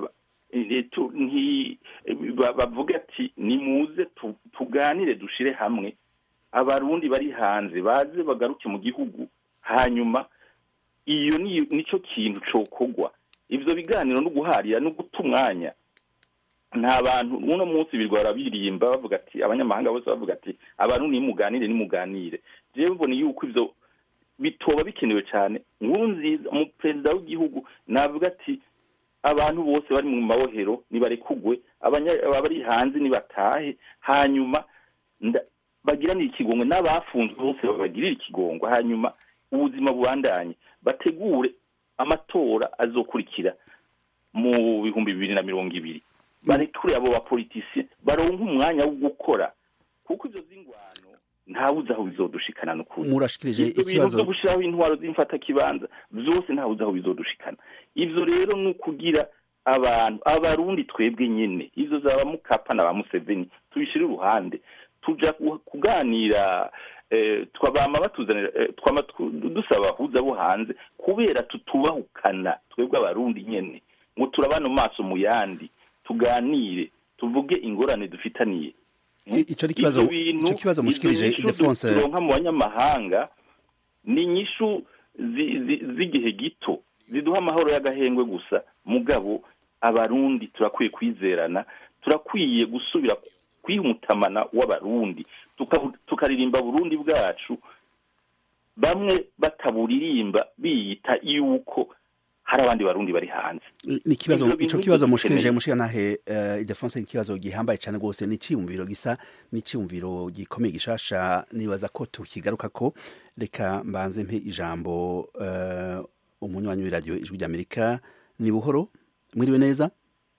bavuga ati nimuze tuganire dushire hamwe, abarundi bari hanze baze bagaruke mu gihugu, hanyuma iyo nico kintu cokogwa. Ivyo biganiro no guharira no gutumwanya nta bantu uno munsi birwara birimba bavuga ati abanyamahanga bose bavuga ati abantu nimuganire. Jewe mbona yuko ivyo bitoba bikenewe cyane. Nkurunziza mu president w'igihugu navuga ati abantu bose bari mu mabohero nibarekugwe, abari hanze nibatahe, hanyuma bagiranira ikigongwe, n'abafunzwe bose bagirira ikigongwe, hanyuma ubuzima bubandanye, bategure amatora azokurikira mu 2020. Barekure abo bapoliticiens baronka umwanya wo gukora, kuko ivyo zingwano ntawuzi aho bizodushikana n'ukuri. Murashikirije ikibazo cyo gushiraho intwaro z'imfata kibanza byose ntawuzi aho bizodushikana. Ivyo rero nukugira abarundi twebwe nyene, izo zaba Mukapa na ba Museveni tubishira uruhande, tuja kuganira twabama batuzanira dusaba huza bo hanze kubera tutubahukana twebwe abarundi nyene, ngo turabana maso mu yandi tuganire tuvuge ingorane dufitaniye. Ico kibazo mushikirije Ildefonse ronka mu banyamahanga ni nyishu z'igihe gito ziduha amahoro y'agahengwe gusa. Mugabo abarundi turakwiye kwizerana, turakwiye gusubira kwihumutamana w'abarundi, tukaririmba Burundi bwacu, bamwe bataburirimba biyita yuko hari abandi barundi bari hanze. Ico kibazo mushikirije mushikanahe Ildefonse ikibazo gihambaye cyane rwose ni cyumviro gisa ni cyumviro gikomeye gishasha nibaza ko tukigaruka ko reka mbanze mpe ijambo umunywanyi w'iradio Ijwi ry'Amerika ni buhoro mwiriwe neza.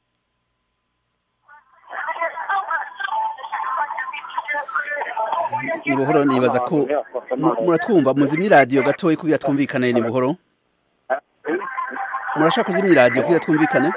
Ni buhoro nibaza ko muratwumva muzimye radio gatoyi kugira twumvikane ni buhoro. Murashaka kuzimya radio kugira twumvikane.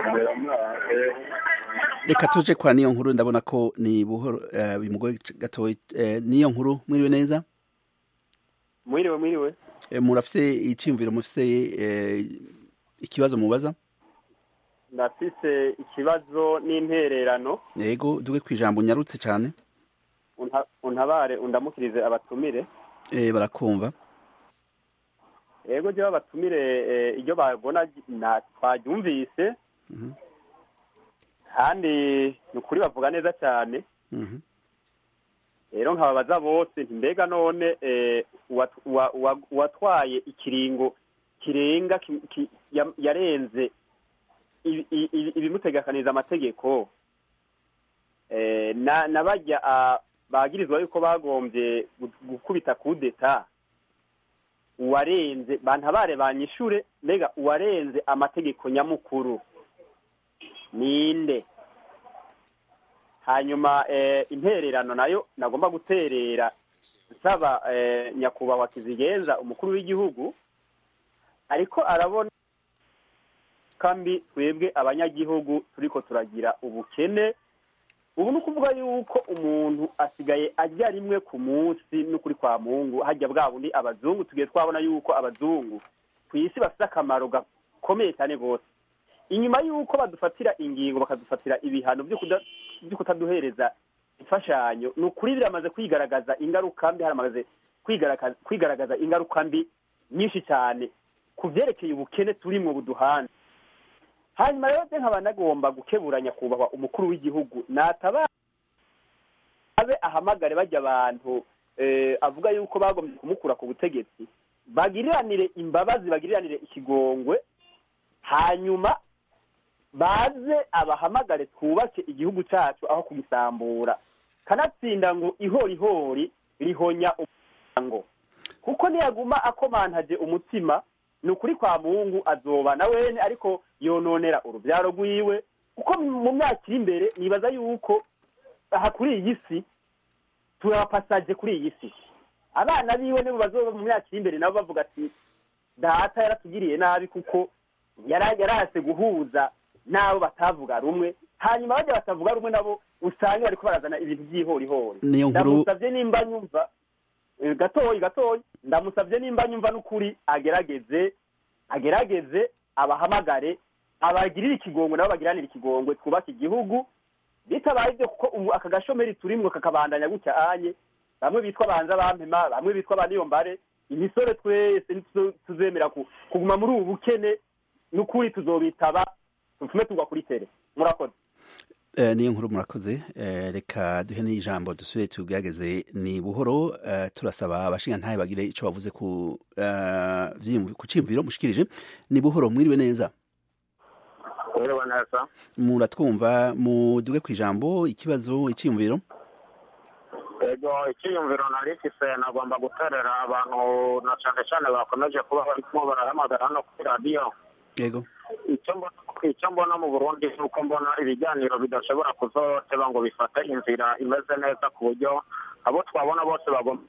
Reka tuje kwa niyo nkuru ndabona ko ni buhoro bimugoye gatoyi niyo nkuru mwiriwe neza. Mwiriwe. Murafise icyumviro mufise ikibazo mubaza? Ndafise ikibazo n'intererano. Yego duge kwijambo nyarutse cyane. Untabare undamukirize abatumire. Barakumva. Yego je abatumire iyo babona twabyumvise. Kandi nukuri bavuga neza cyane. Rero nkababaza bose mbega none watwaye ikiringo kirenga yarenze ibimutegekaniza amategeko nabajya bagirizwa yuko bagombye gukubita kudeta uwarenze bantabare banyishure mbega uwarenze amategeko nyamukuru ninde? Hanyuma intererano nayo nagomba guterera nsaba nyakubahwa Kizigenza umukuru w'igihugu ariko arabona kambi twebwe abanyagihugu turiko turagira ubukene ubu nukuvuga yuko umuntu asigaye ajya rimwe ku munsi n'ukuri kwa Mungu hajya bwa bundi abazungu tugiye twabona yuko abazungu kwisi bafite akamaro gakomeye cyane gose inyuma yuko badufatira ingingo bakadufatira ibihano byo kutaduhereza imfashanyo nukuri biramaze kwigaragaza ingaruka mbi haramaze kwigaragaza ingaruka mbi nyinshi cyane kuvyerekeye ubukene turimo buduhana. Hanyuma rero nkaba nagomba gukeburanya kubahwa umukuru w'igihugu nataba abe ahamagare bajya abantu avuga yuko bagombye kumukura ku butegetsi bagiriranire imbabazi bagiriranire ikigongwe hanyuma baze abahamagare twubake igihugu cyacu aho kugisambura kanatsinda ngo ihorihori rihonya umuryango kuko niyaguma akomantaje umutima nukuri kwa Mungu azoba na wene ariko yononera urubyaro rwiwe kuko mu myaka iri imbere nibaza yuko aha kuri iyi si turapasaje kuri iyi si abana biwe nibo bazoba mu myaka iri imbere nabo bavuga ati data yaratugiriye nabi kuko yarahase guhuza nabo batavuga rumwe hanyuma bajya batavuga rumwe nabo usanga bariko barazana ibintu by'ihorihori. Ndamusavye nimba nyumva gatoyi ndamusavye nimba nyumva n'ukuri agerageze abahamagare abagirira ikigongwe nabo bagiranira ikigongwe twubake igihugu bitabaye ibyo kuko ubu aka gashomeri turimwo kakabandanya gutya anye bamwe bitwa banza bampema bamwe bitwa baniyombare imisore twese tuzemera kuguma muri ubu bukene n'ukuri tuzobitaba tufume tugwa kuri tere. Murakoze. Niyo nkuru murakoze reka duhe n'ijambo dusubire tugerageze ni buhoro turasaba abashinga ntaye bagire ico bavuze ku cimviro mushikirije ni buhoro mwiriwe neza. Mwiriwe neza. Muratwumva muduge kwijambo ikibazo icimviro. Ego icyiyumviro narifise nagomba guterera abantu na cyane bakomeje kuba barimo barahamagara hano kuri radio. Yego. Icyo mbona mu Burundi nuko mbona ibiganiro bidashobora kuzoteba ngo bifate inzira imeze neza ku buryo abo twabona bose bagomba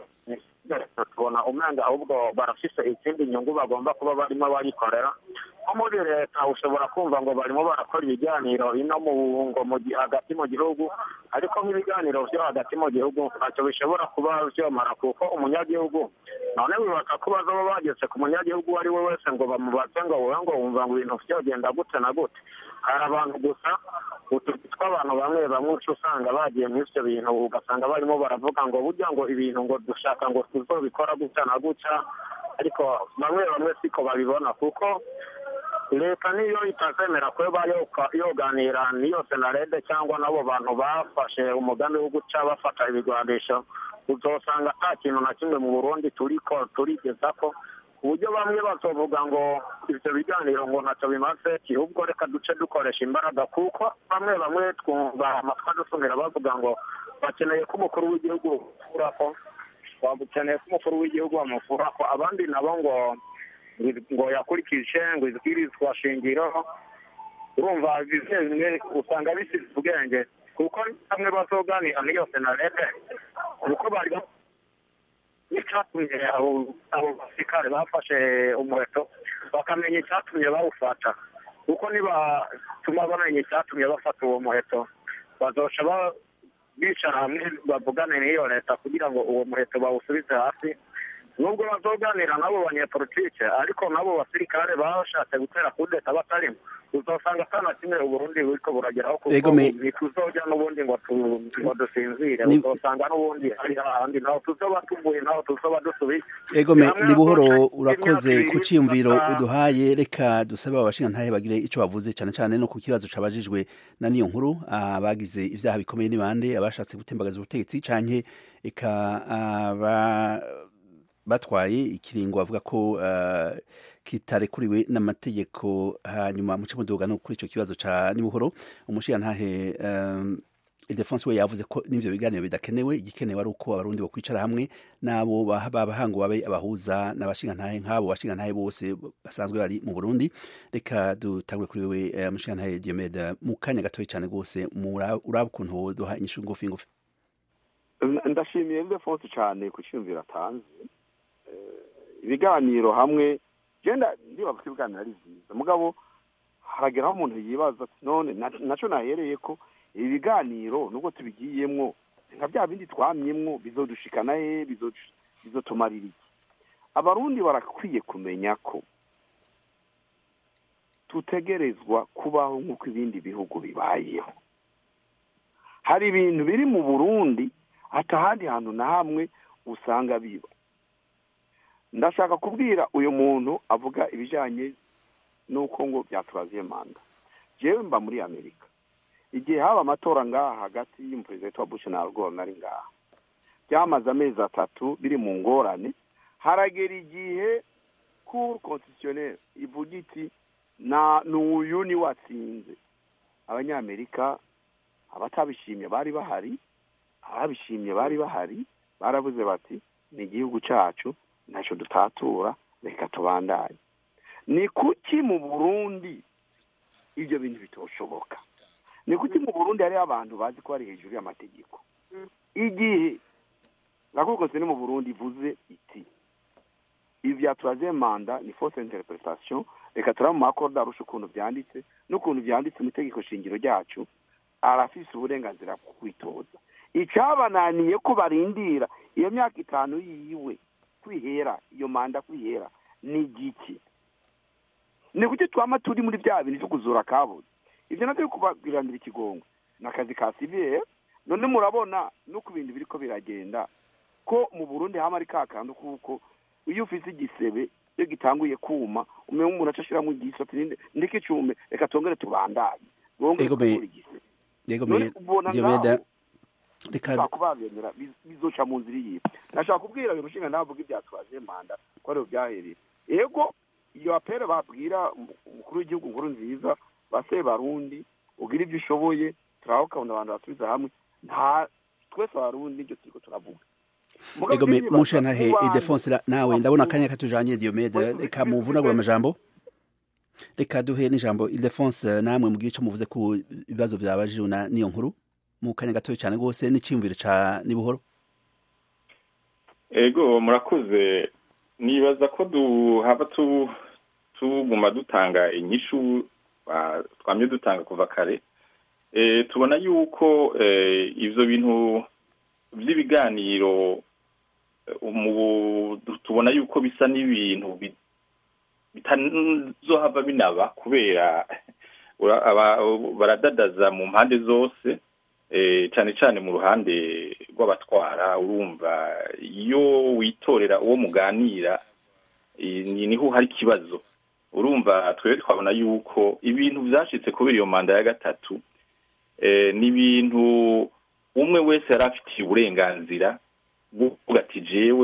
tubona umenga ahubwo barafise ikindi nyungu bagomba kuba barimo bayikorera nko muri leta ushobora kumva ngo barimo barakora ibiganiro ino hagati mu gihugu ariko nk'ibiganiro vyo hagati mu gihugu ntacyo bishobora kuba vyomara kuko umunyagihugu none bibaka ko bazoba bageze ku munyagihugu uwo ari we wese ngo bamubaze ngo wowe ngo wumva ngo ibintu vyogenda gute na gute hari abantu gusa utwitwa abantu bamwe usanga bagiye muri ivyo bintu ugasanga barimo baravuga ngo burya ngo ibintu ngo dushaka ngo tuzobikora gutya na gutya ariko bamwe siko babibona kuko leta niyo itazemera kuba yoganira niyo senarede cyangwa nabo bantu bafashe umugambi wo guca bafata ibigwanisho uzosanga ata kintu na kimwe mu Burundi turigeza ko ku buryo bamwe bazovuga ngo ibyo biganiro ngo ntacyo bimaze ahubwo reka duce dukoresha imbaraga kuko bamwe bamwe twumva amatwi adusumira bavuga ngo bakeneye ko umukuru w'igihugu bamufurako bakeneye ko umukuru w'igihugu bamufurako abandi nabo ngo yakurikije ngo izwirizwa shingiro urumva bimwe usanga bisize ubwenge kuko bamwe bazoganira n'iyo senarete kuko bari icyatumye abo basirikare bafashe umuheto bakamenya icyatumye bawufata kuko nibatuma bamenya icyatumye bafata uwo muheto bazoca bicara hamwe bavugane n'iyo leta kugira ngo uwo muheto bawusubize hasi nubwo bazoganira n'abo banyepolitike ariko n'abo basirikare bashatse gutera kudeta batarimo uzasanga atana kimwe uburundi buriko burageraho kuko ntituzoja n'ubundi ngo dusinzire uzosanga n'ubundi hari ahandi naho tuzoba tuvuye naho tuzoba dusubiye egome ni buhoro urakoze ku ciyumviro uduhaye reka dusabe abashingantahe bagire ico bavuze cyane cyane no ku kibazo cabajijwe na niyo nkuru abagize ivyaha bikomeye ni bande abashatse gutembagaza ubutegetsi canke eka batwaye ikiringo bavuga ko kitarekuriwe n'amategeko hanyuma muce muduga no kuri ico kibazo ca nibuhoro umushingantahe Ildefonse we yavuze ko n'ivyo biganiro bidakenewe igikenewe ari uko abarundi bo kwicara hamwe nabo babahango babe abahuza n'abashingantahe nk'abo bashingantahe bose basanzwe bari mu Burundi reka dutangwe kuri wewe umushingantahe Diomede mu kanya gatoyi cyane gose uraba ukuntu duha inyishu ngufi ngufi. Ndashimiye Ildefonse cyane ku cyumviro atanze ibiganiro hamwe genda ndibavuga ibiganiro ari byiza mugabo harageraho umuntu yibaza ati none naco nahereye ko ibi biganiro nubwo tubigiyemwo nka bya bindi twamyemwo bizodushikana bizotumarira iki abarundi barakwiye kumenya ko tutegerezwa kubaho nk'uko ibindi bihugu bibayeho hari ibintu biri mu Burundi atahandi hantu na hamwe usanga biba ndashaka kubwira uyu muntu avuga ibijanye nuko ngo byaturaziye manda jewe mba muri Amerika igihe haba amatora ngaha hagati y'umuperezida wa Bush na Al Gore nari ngaha byamaze amezi 3 biri mu ngorane haragera igihe Cour constitutionnelle ivuga iti n'uyu ni watsinze abanyamerika abatabishimye bari bahari ababishimye bari bahari baravuze bati ni igihugu cacu naco dutatura reka tubandanye ni kuki mu Burundi ibyo bintu bitoshoboka ni kuki mu Burundi hari abantu bazi ko ari hejuru y'amategeko igihe nakokose ni mu Burundi ivuze iti ivya troisième manda ni fausse interprétation reka turamu makorda arusha ukuntu byanditse n'ukuntu byanditse mu itegeko shingiro ryacu arafise uburenganzira bwo kwitoza icabananiye ko barindira iyo myaka 5 yiwe kwihera iyo manda kwihera ni giki ni kuki twama turi muri bya bintu kuzura kabuze ivyo natwe kubagirandira ikigongo nakazi ka civil none murabona no ku bintu biriko biragenda ko mu Burundi hama ari kakando kuko iyo ufise igisebe iyo gitanguye kuma umenye umuntu acashira mu giso ati ndeke cyume reka tongere tubandanye Diomede reka kubabyenera bizoca mu nzira yiwe nashaka kubwira uyu mushinga navuga ibyatwaje manda ko ari byahereye yego iyo apere babwira umukuru w'igihugu nkuru nziza base barundi ugira ibyo ushoboye turahokabona abantu basubiza hamwe nta twese abarundi ibyo turiko turavuga egome mushingantahe Ildefonse nawe ndabona akanya katujanye Diomede reka muvunagura amajambo reka duhe n'ijambo Ildefonse namwe mugira ico muvuze ku ibibazo byabajije na niyo nkuru mu kanya gatoya cyane gose n'iciyumviro ca nibuhoro ego murakoze nibaza ko duhaba tuguma dutanga inyishu twamye dutanga kuva kare tubona yuko ivyo bintu vy'ibiganiro tubona yuko bisa n'ibintu bitazohava binaba kubera baradadaza mu mpande zose cyane cyane mu ruhande rw'abatwara urumva iyo witorera uwo muganira niho hari kibazo urumva twebwe twabona yuko ibintu byashitse kubera iyo manda ya gatatu ni ibintu umwe wese yari afitiye uburenganzira bwo ati jewe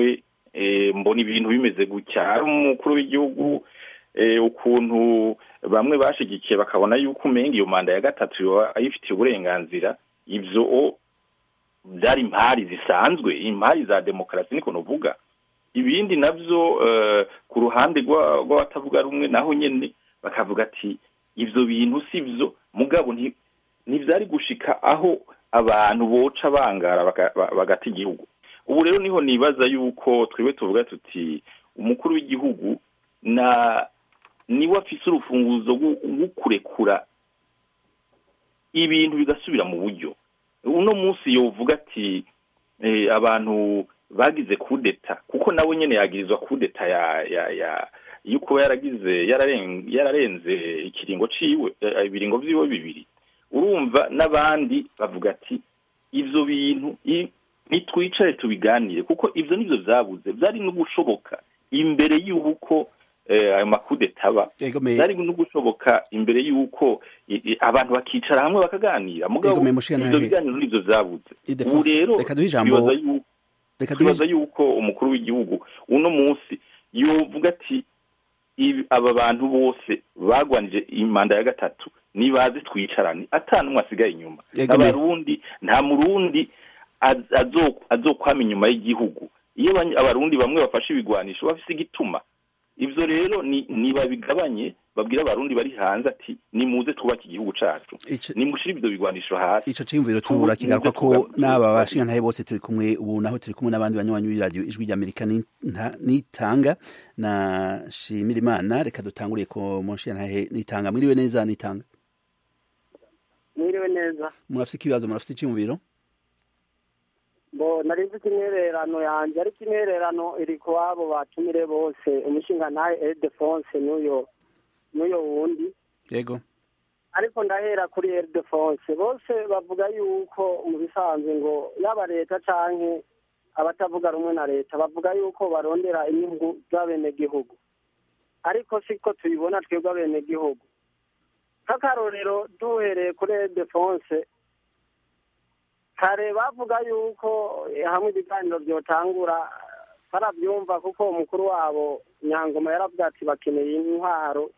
mbona ibintu bimeze gutya hari umukuru w'igihugu ukuntu bamwe bashigikiye bakabona yuko umenga iyo manda ya gatatu ayifitiye uburenganzira ivyo byari impari zisanzwe impari za demokarasi niko novuga ibindi navyo ku ruhande rw'abatavuga rumwe naho nyene bakavuga ati ivyo bintu sivyo mugabo ntivyari gushika aho abantu boca bangara bagata igihugu ubu rero niho nibaza yuko twiwe tuvuga tuti umukuru w'igihugu niwe afise urufunguzo rwo kurekura ibintu bigasubira mu buryo uno munsi yovuga ati abantu bagize kudeta kuko nawe nyene yagirizwa kudeta yuko yararenze ikiringo ciwe ibiringo vyiwe bibiri urumva n'abandi bavuga ati ivyo bintu nitwicare tubiganire kuko ivyo nivyo vyabuze vyari no gushoboka imbere y'uko ayo makudeta aba byari no gushoboka imbere y'uko abantu bakicara hamwe bakaganira mugabo ivyo biganiro nivyo vyabuze ubu rero twibaza yuko umukuru w'igihugu uno munsi yovuga ati aba bantu bose bagwanije imanda ya gatatu nibaze twicarane atanumwe asigaye inyuma abarundi nta murundi azokwama inyuma y'igihugu iyo abarundi bamwe bafashe ibigwanisho bafise igituma ivyo rero ni babigabanye babwira abarundi bari hanze ati nimuze twubaka igihugu cacu nimushire ivyo bigwanisho hasi ico cimviro tubura kigaruka ko n'aba bashingantahe bose turi kumwe ubu naho turi kumwe n'abandi banywanyi b'iradio ijwi ry'Amerika nitanga na Shimirimana reka dutanguriye ko mushingantahe nitanga mwiriwe neza nitanga mwiriwe neza murafite ikibazo murafite icimviro nari mfite intererano yanjye ariko intererano iri ku abo batumire bose umushingantahe Ildefonse n'uyo wundi yego ariko ndahera kuri Ildefonse bose bavuga yuko mu bisanzwe ngo yaba leta canke abatavuga rumwe na leta bavuga yuko barondera inyungu z'abenegihugu ariko siko tubibona twebwe abenegihugu nk'akarorero duhereye kuri Ildefonse kare bavuga yuko hamwe ibiganiro byotangura barabyumva kuko umukuru wabo Nyangoma yaravuga ati bakeneye intwaro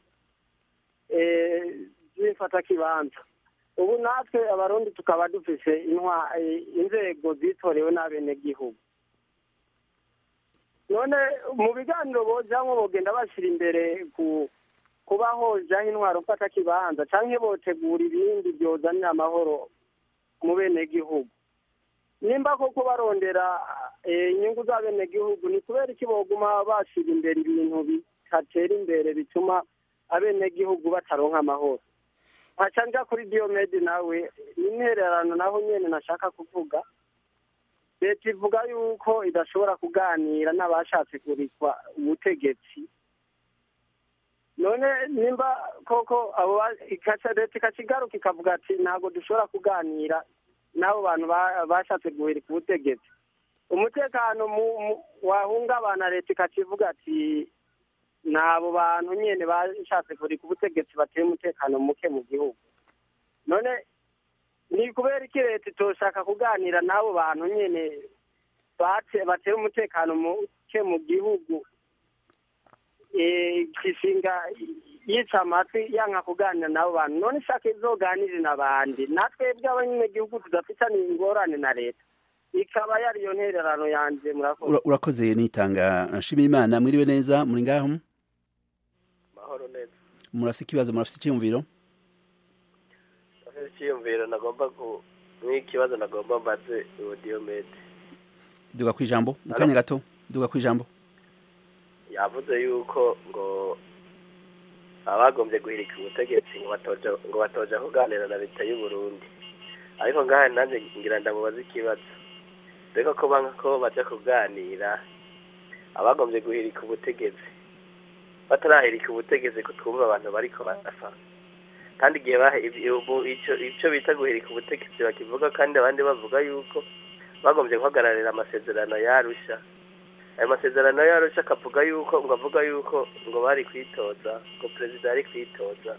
zifata kibanza ubu natwe abarundi tukaba dufise inzego zitorewe n'abenegihugu none mu biganiro bojamwo bogenda bashira imbere kuba hojaho intwaro mfata kibanza canke botegura ibindi byozanira amahoro mu benegihugu nimba koko barondera inyungu z'abenegihugu ni kubera iki boguma bashira imbere ibintu bitatera imbere bituma abenegihugu bataronka amahoro nkaca nja kuri Diomede nawe n'intererano naho nyene nashaka kuvuga leta ivuga yuko idashobora kuganira n'abashatse kurikwa ubutegetsi none nimba koko abo leta ikacigaruka ikavuga ati ntabwo dushobora kuganira n'abo bantu bashatse guhirika ubutegetsi umutekano wahungabana leta ikacivuga ati n'abo bantu nyene bashatse guhirika ubutegetsi bateye umutekano muke mu gihugu none ni kubera iki leta itoshaka kuganira n'abo bantu nyene bateye umutekano muke mu gihugu kishinga yica amatwi yanka kuganira n'abo bantu none ishaka izoganire n'abandi natwe bw'abanyagihugu tudafitanye ingorane na leta ikaba yari iyo ntererano yanje murakoze urakoze nitanga Nshimirimana mwiriwe neza muri ngaho mahoro neza murafite ikibazo murafite icyumviro icyumviro nagomba nk'ikibazo nagomba mbaze Diomede duga kwijambo mukanya gato duga kwijambo yavuze yuko ngo abagombye guhirika ubutegetsi ngo batoja kuganira na leta y'u Burundi ariko ngaha nanjye ngira ndamubaza ikibazo reka ko banka ko baja kuganira abagombye guhirika ubutegetsi batarahirika ubutegetsi ko twumva abantu bariko barafa kandi igihe icyo bita guhirika ubutegetsi bakivuga kandi abandi bavuga yuko bagombye guhagararira amasezerano y'Arusha ayo masezerano y'Arusha akavuga yuko ngo bari kwitoza ngo perezida yari kwitoza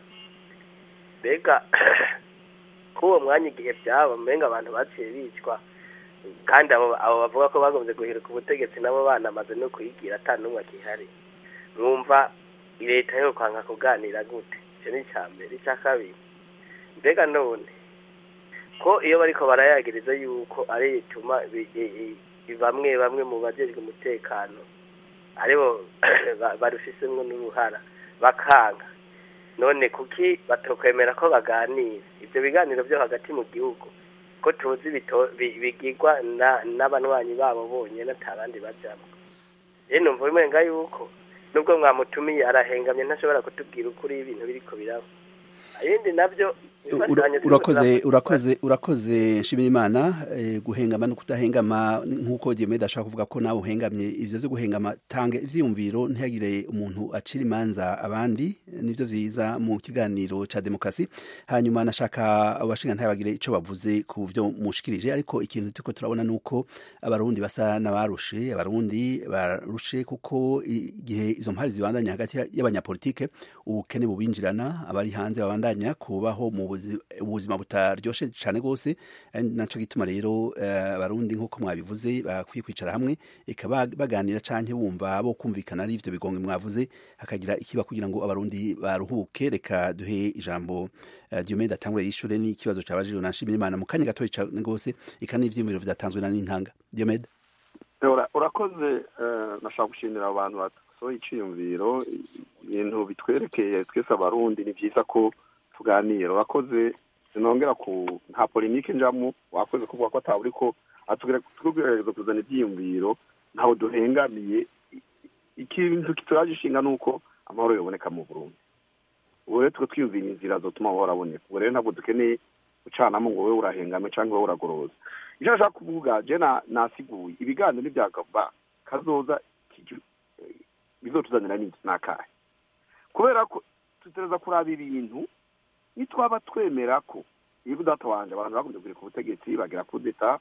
mbega k'uwo mwanya igihe byaba mbenga abantu baciye bicwa kandi abo bavuga ko bagombye guhirika ubutegetsi nabo banamaze no kuyigira ata n'umwe akihari mwumva leta yo kwanga kuganira gute icyo ni icya mbere. icya kabiri mbega none ko iyo bariko barayagiriza yuko ari ituma bamwe mu bajejwe umutekano aribo barufisemwo n'uruhara bakanga, none kuki batokwemera ko baganira ibyo biganiro byo hagati mu gihugu ko tuzi bigirwa n'abanywanyi babo bonyine atabandi bajamwo. rero numva bimenga yuko nubwo mwamutumiye arahengamye ntashobora kutubwira ukuri ibintu biriko biraba. Ibindi navyo urakoze nshimira Imana. Guhengama no kudahengama nk'uko Diomede ashaka kuvuga ko nawe uhengamye, ivyo vyo guhengama tange ivyiyumviro ntihagire umuntu acira imanza abandi, nivyo vyiza mu kiganiro ca demokrasi. Hanyuma nashaka abashinga ntibagire ico bavuze ku vyo mushikirije, ariko ikintu turiko turabona nuko abarundi basa n'abarushe, abarundi barushe kuko igihe izo mpari zibandanya hagati y'abanyapolitike ubukene bubinjirana, abari hanze babandanya kubaho mu ubuzima butaryoshe cyane rwose. Naco gituma rero abarundi nk'uko mwabivuze bakwiye kwicara hamwe baganira canke bumva bo kumvikana ari ivyo bigonge mwavuze, hakagira ikiba kugira ngo abarundi baruhuke. Reka duhe ijambo Diomede atangure yishure n'ikibazo cabajijwe na Nshimirimana mu kanya gatoya cyane rwose, ikana ivyimiro vyatanzwe na Nintanga. Diomede urakoze. Nashaka gushimira abantu basohoye iciyumviro, ibintu bitwerekeye twese abarundi ni vyiza ko tuganira. Urakoze, sinongera ku nta polemike njamo, wakoze kuvuga ko atawuri ko atubwireza kuzana ibyiyumviro ntaho duhengamiye. Ikintu kituraje ishinga nuko amahoro yoboneka mu Burundi. Ubu rero twiyumvira inzira zotuma amahoro aboneka. Ubu rero ntabwo dukeneye gucanamo ngo wowe urahengame cyangwa wowe uragoroza. Icyo nashaka kuvuga je nasiguye ibiganiro n'ibyagaba kazoza bizotuzanira n'akahe, kubera ko tutereza kuraba ibintu nitwaba twemera ko iyo data wanje abantu bakunze kuri ku butegetsi bagira kudeta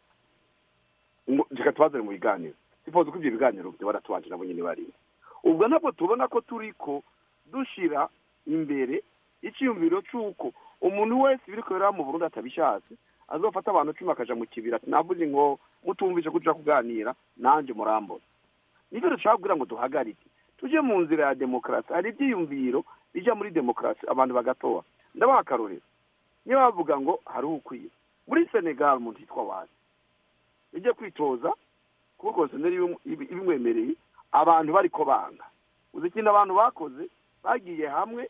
ngo jika twazere mu biganiro, sipoze ko ibyo biganiro byo baratwanje nabo nyine bari ubwo ntabwo tubona ko turiko dushira imbere icyumviro cyuko umuntu wese biriko yara mu Burundi atabishatse azofata abantu 10 akaja mu kibira, navuze ngo mutumvije kuja kuganira nanje murambona. Nivyo dushaka ngo duhagarike tuje mu nzira ya demokrasi. Hari ibyiyumviro bija muri demokrasi abantu bagatoa. Ndabaha akarorero, niyo bavuga ngo hari ukwiye muri Senegal umuntu yitwa Wade ije kwitoza kuko konseneri ibimwemereye abantu bariko banga uzikinda abantu bakoze bagiye hamwe,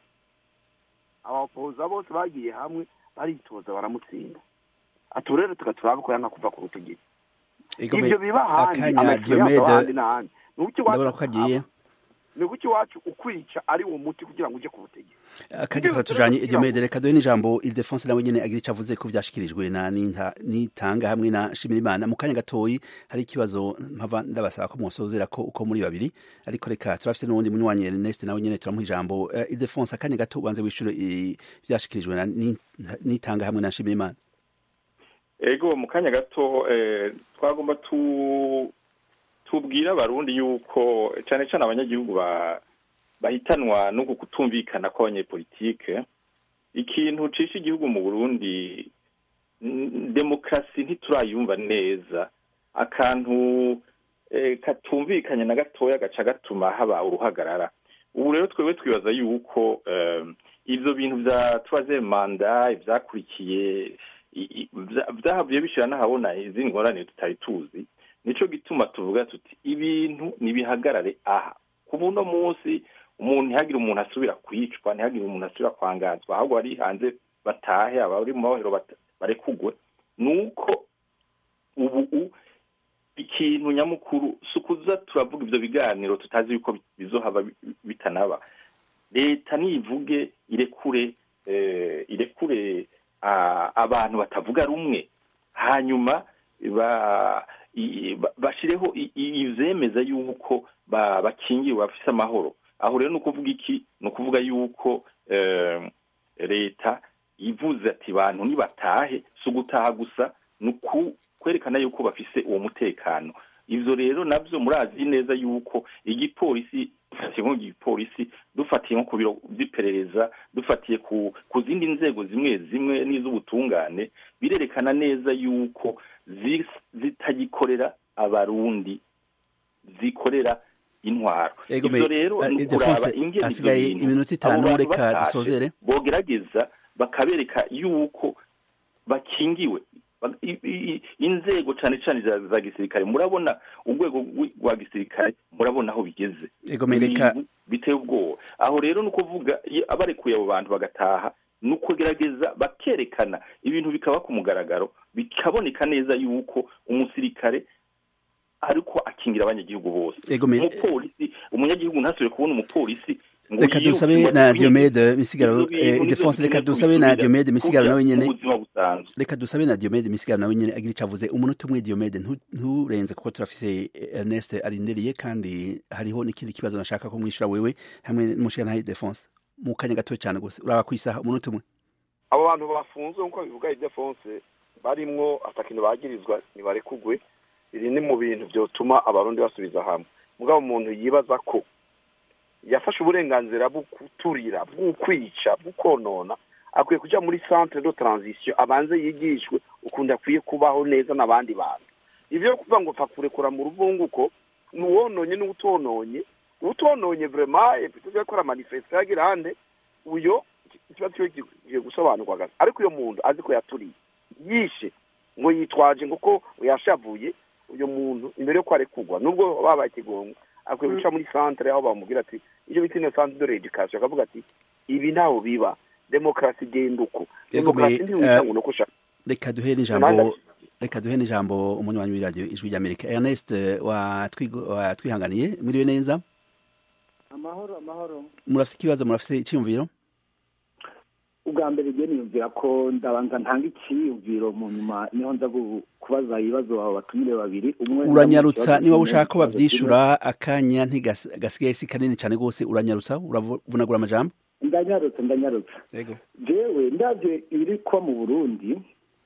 abapoza bose bagiye hamwe baritoza baramutsinda. Aturere tugaturaba ko yanga kuva ku butegetsi. Ibyo biba akanya Diomede ndabona ko agiye ni kuki wacu ukwica ari uwo muti kugira ngo uje ku butegetsi. Akanya katujanye Diomede, reka duhe n'ijambo Ildefonse nawe nyene agira ico avuze ko vyashikirijwe na Nitanga hamwe na Nshimirimana. Mu kanya gatoyi hari ikibazo mpava ndabasaba ko mwosozera ko uko muri babiri, ariko reka turafite n'undi munywanyi Ernest nawe nyene turamuha ijambo. Ildefonse akanya gato ubanze wishure vyashikirijwe na Nitanga hamwe na Nshimirimana. Ego mu kanya gato twagomba tubwira abarundi yuko cyane cyane abanyagihugu bahitanwa no kutumvikana kw'abanyepolitike. Ikintu cisha igihugu mu Burundi demokrasi ntiturayumva neza, akantu katumvikanye na gatoya gaca gatuma haba uruhagarara. Ubu rero twebwe twibaza yuko ivyo bintu vya troisième mandat ivyakurikiye vyahavuye bishira n'ahabona izindi ngorane tutari tuzi. Nico gituma tuvuga tuti ibintu nibihagarare aha. Ku buno munsi umuntu ntihagire umuntu asubira kwicwa, ntihagire umuntu asubira kwangazwa, ahubwo ari hanze batahe, abari mu mahoro barekugwe. Nuko ubu ikintu nyamukuru sukuza turavuga ivyo biganiro tutazi yuko bizohava bitanaba. Leta nivuge irekure abantu batavuga rumwe, hanyuma bashireho ivyemeza yuko bakingiwe bafise amahoro. Aho rero nukuvuga iki? Nukuvuga yuko leta ivuze ati bantu nibatahe, sugutaha gusa, nuku kwerekana yuko bafise uwo mutekano. ivyo rero navyo murazi neza yuko igipolisi dufatiye nko igipolisi dufatiye nko ku biro vy'iperereza dufatiye ku zindi nzego zimwe zimwe n'iz'ubutungane birerekana neza yuko zitagikorera abarundi zikorera intwaro ivyo rero kuraba ingene asigaye iminota 5 reka dusozere bogerageza bakabereka yuko bakingiwe inzego cyane cyane za gisirikare murabona urwego rwa gisirikare murabona aho bigeze biteye ubwoba aho rero nuko vuga abarekuye abo bantu bagataha nuko gerageza bakerekana ibintu bikaba ku mugaragaro bikaboneka neza yuko umusirikare ariko akingira abanyagihugu bose umupolisi umunyagihugu ntasubire kubona umupolisi reka dusabe na Diomede Misigaro Defense reka dusabe na Diomede Misigaro nawe nyene reka dusabe na Diomede Misigaro nawe nyene agira icavuze umunota umwe Diomede nturenze kuko turafise Ernest arindiriye kandi hariho n'ikindi kibazo nashaka ko mwishura wewe hamwe n'umushana Defense mu kanya gato cyane gose uraba kwisaha umunota umwe abo bantu bafunzwe nko bivuga Defense barimwo atakintu bagirizwa ni bare kugwe iri ni mu bintu byotuma abarundi basubiza hamwe mugabo umuntu yibaza ko yafashe uburenganzira bwo kuturira bwo kwica bwo konona akwiye kuja muri centre de transition abanze yigishwe ukunda kwiye kubaho neza nabandi bantu ivyo kuvuga ngo fakurekura mu ruvunguko nuwononye n'utononye vraiment peut-être ko la manifestation yagira hande uyo ikibazo cyo gusobanurwa gaza ariko uyo muntu azi ko yaturiye yishe ngo yitwaje ngo yashavuye uyo muntu imbere yo kwarekugwa nubwo babaye kigongo akwiye guca muri centre aho bamubwira ati iyo bitine centre de education akavuga ati ibi naho biba demokrasi genduko demokrasi ndi utango no kusha reka duhe n'ijambo umunywanyi w'iradio ijwi ry'Amerika Ernest watwihanganiye muriwe neza amahoro murafise ikibazo murafise icyumviro ubwa mbere je niyumvira ko ndabanza ntanga ikiyumviro mu nyuma niho nza kubaza ibibazo babo batumire babiri umwe uranyarutsa niba ushaka ko bavyishura akanya ntigasigaye si kanini cyane gose uranyarutsa uravunagura amajambo ndanyarutsa yego jewe ndavye ibiri ko mu Burundi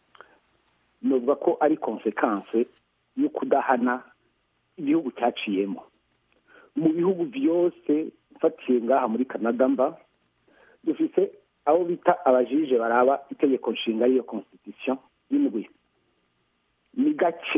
novuga ko ari consequence yo kudahana igihugu cyaciyemo mu bihugu byose mfatiye ngaha muri Canada mba dufise aho bita abajije baraba itegeko nshinga y'iyo constitution y'indwi ni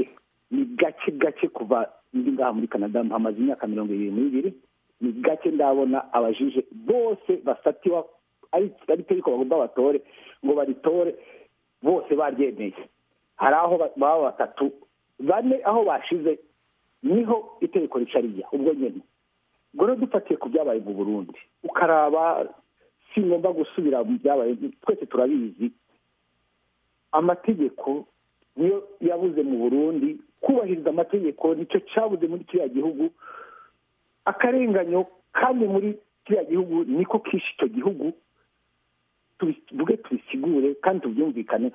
gake kuva ndi ngaha muri Canada mpamaze imyaka 22 ni gake ndabona abajije bose basatiwa ari itegeko bagomba batore ngo baritore bose baryemeye hari aho baba batatu bane aho bashize niho itegeko ricariya ubwo nyene ngo dufatiye ku byabaye mu Burundi ukaraba ngomba gusubira mu byabaye twese turabizi amategeko niyo yabuze mu Burundi kubahiriza amategeko nicyo cyabuze muri kiriya gihugu akarenganyo kandi muri kiriya gihugu niko kishi icyo gihugu tuvuge tubisigure kandi tubyumvikane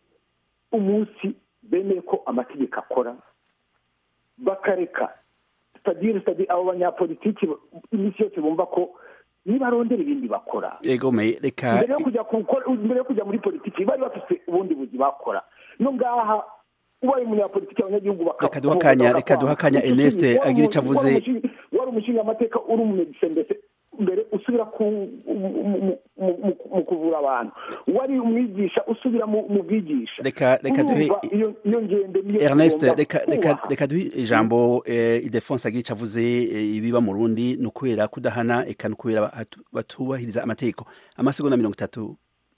umunsi bemeye ko amategeko akora bakareka c'est-à-dire abo banyapolitiki imisi yose bumva ko niba arondera ibindi bakora reka mbere yo kujya muri politiki bari bafite ubundi buzi bakora no ngaha ubaye umunyapolitiki abanyagihugu reka duhakanya Ernest agira icyo avuze wari umushinga amateka uri umumedicine mbese mbere usubira mu kuvura abantu wari umwigisha usubira mu bwigisha reka duhe Ernest reka duhe ijambo Idefonse agira icyo avuze ibiba mu Burundi ni ukubera kudahana eka ni ukubera batubahiriza amategeko amasegonda 30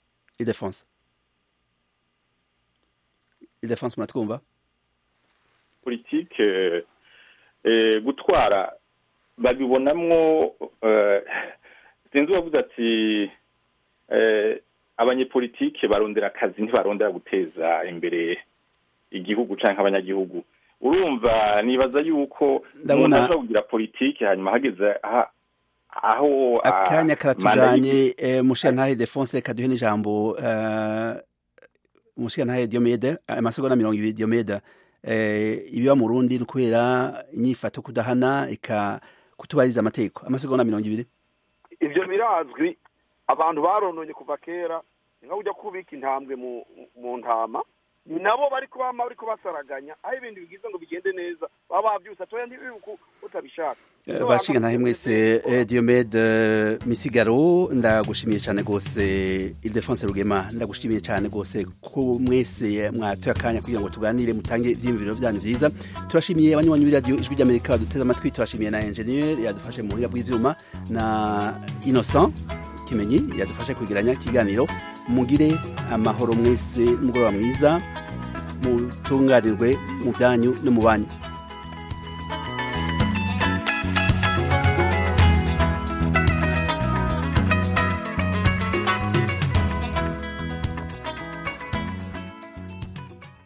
Idefonse muratwumva politike gutwara babibonamwo sinzi uwavuze ati abanyepolitike barondera akazi ntibarondera guteza imbere igihugu canke abanyagihugu urumva nibaza yuko umuntu ashobora kugira politike hanyuma hageze aho akanya karatujanye mushiyantahe Idefonse reka duhe n'ijambo mushiyantahe Diomede amasegonda 20 Diomede ibiba mu Burundi kubera inyifato kudahana eka kutubahiriza amategeko amasegonda 20 ivyo birazwi abantu barononye kuva kera nka ujya kubika intambwe mu ntama ni nabo bari kubama bari kubasaraganya aho ibintu bigize ngo bigende neza baba bavyusa toya ntibibuka utabishaka bashinga ntahe mwese Diomede Misigaro ndagushimiye cyane gose Ildefonse Rugema ndagushimiye cyane gose ko mwese mwatoye akanya kugira ngo tuganire mutange ivyimviro byanyu vyiza turashimiye abanywanyi b'iradio ijwi ry'Amerika baduteze amatwi turashimiye na engineer yadufashe mu buhinga bw'ivyuma na Innocent Kimenyi yadufashe kwigiranya ikiganiro mugire amahoro mwese mugoroba mwiza mutunganirwe mu byanyu no mu banyu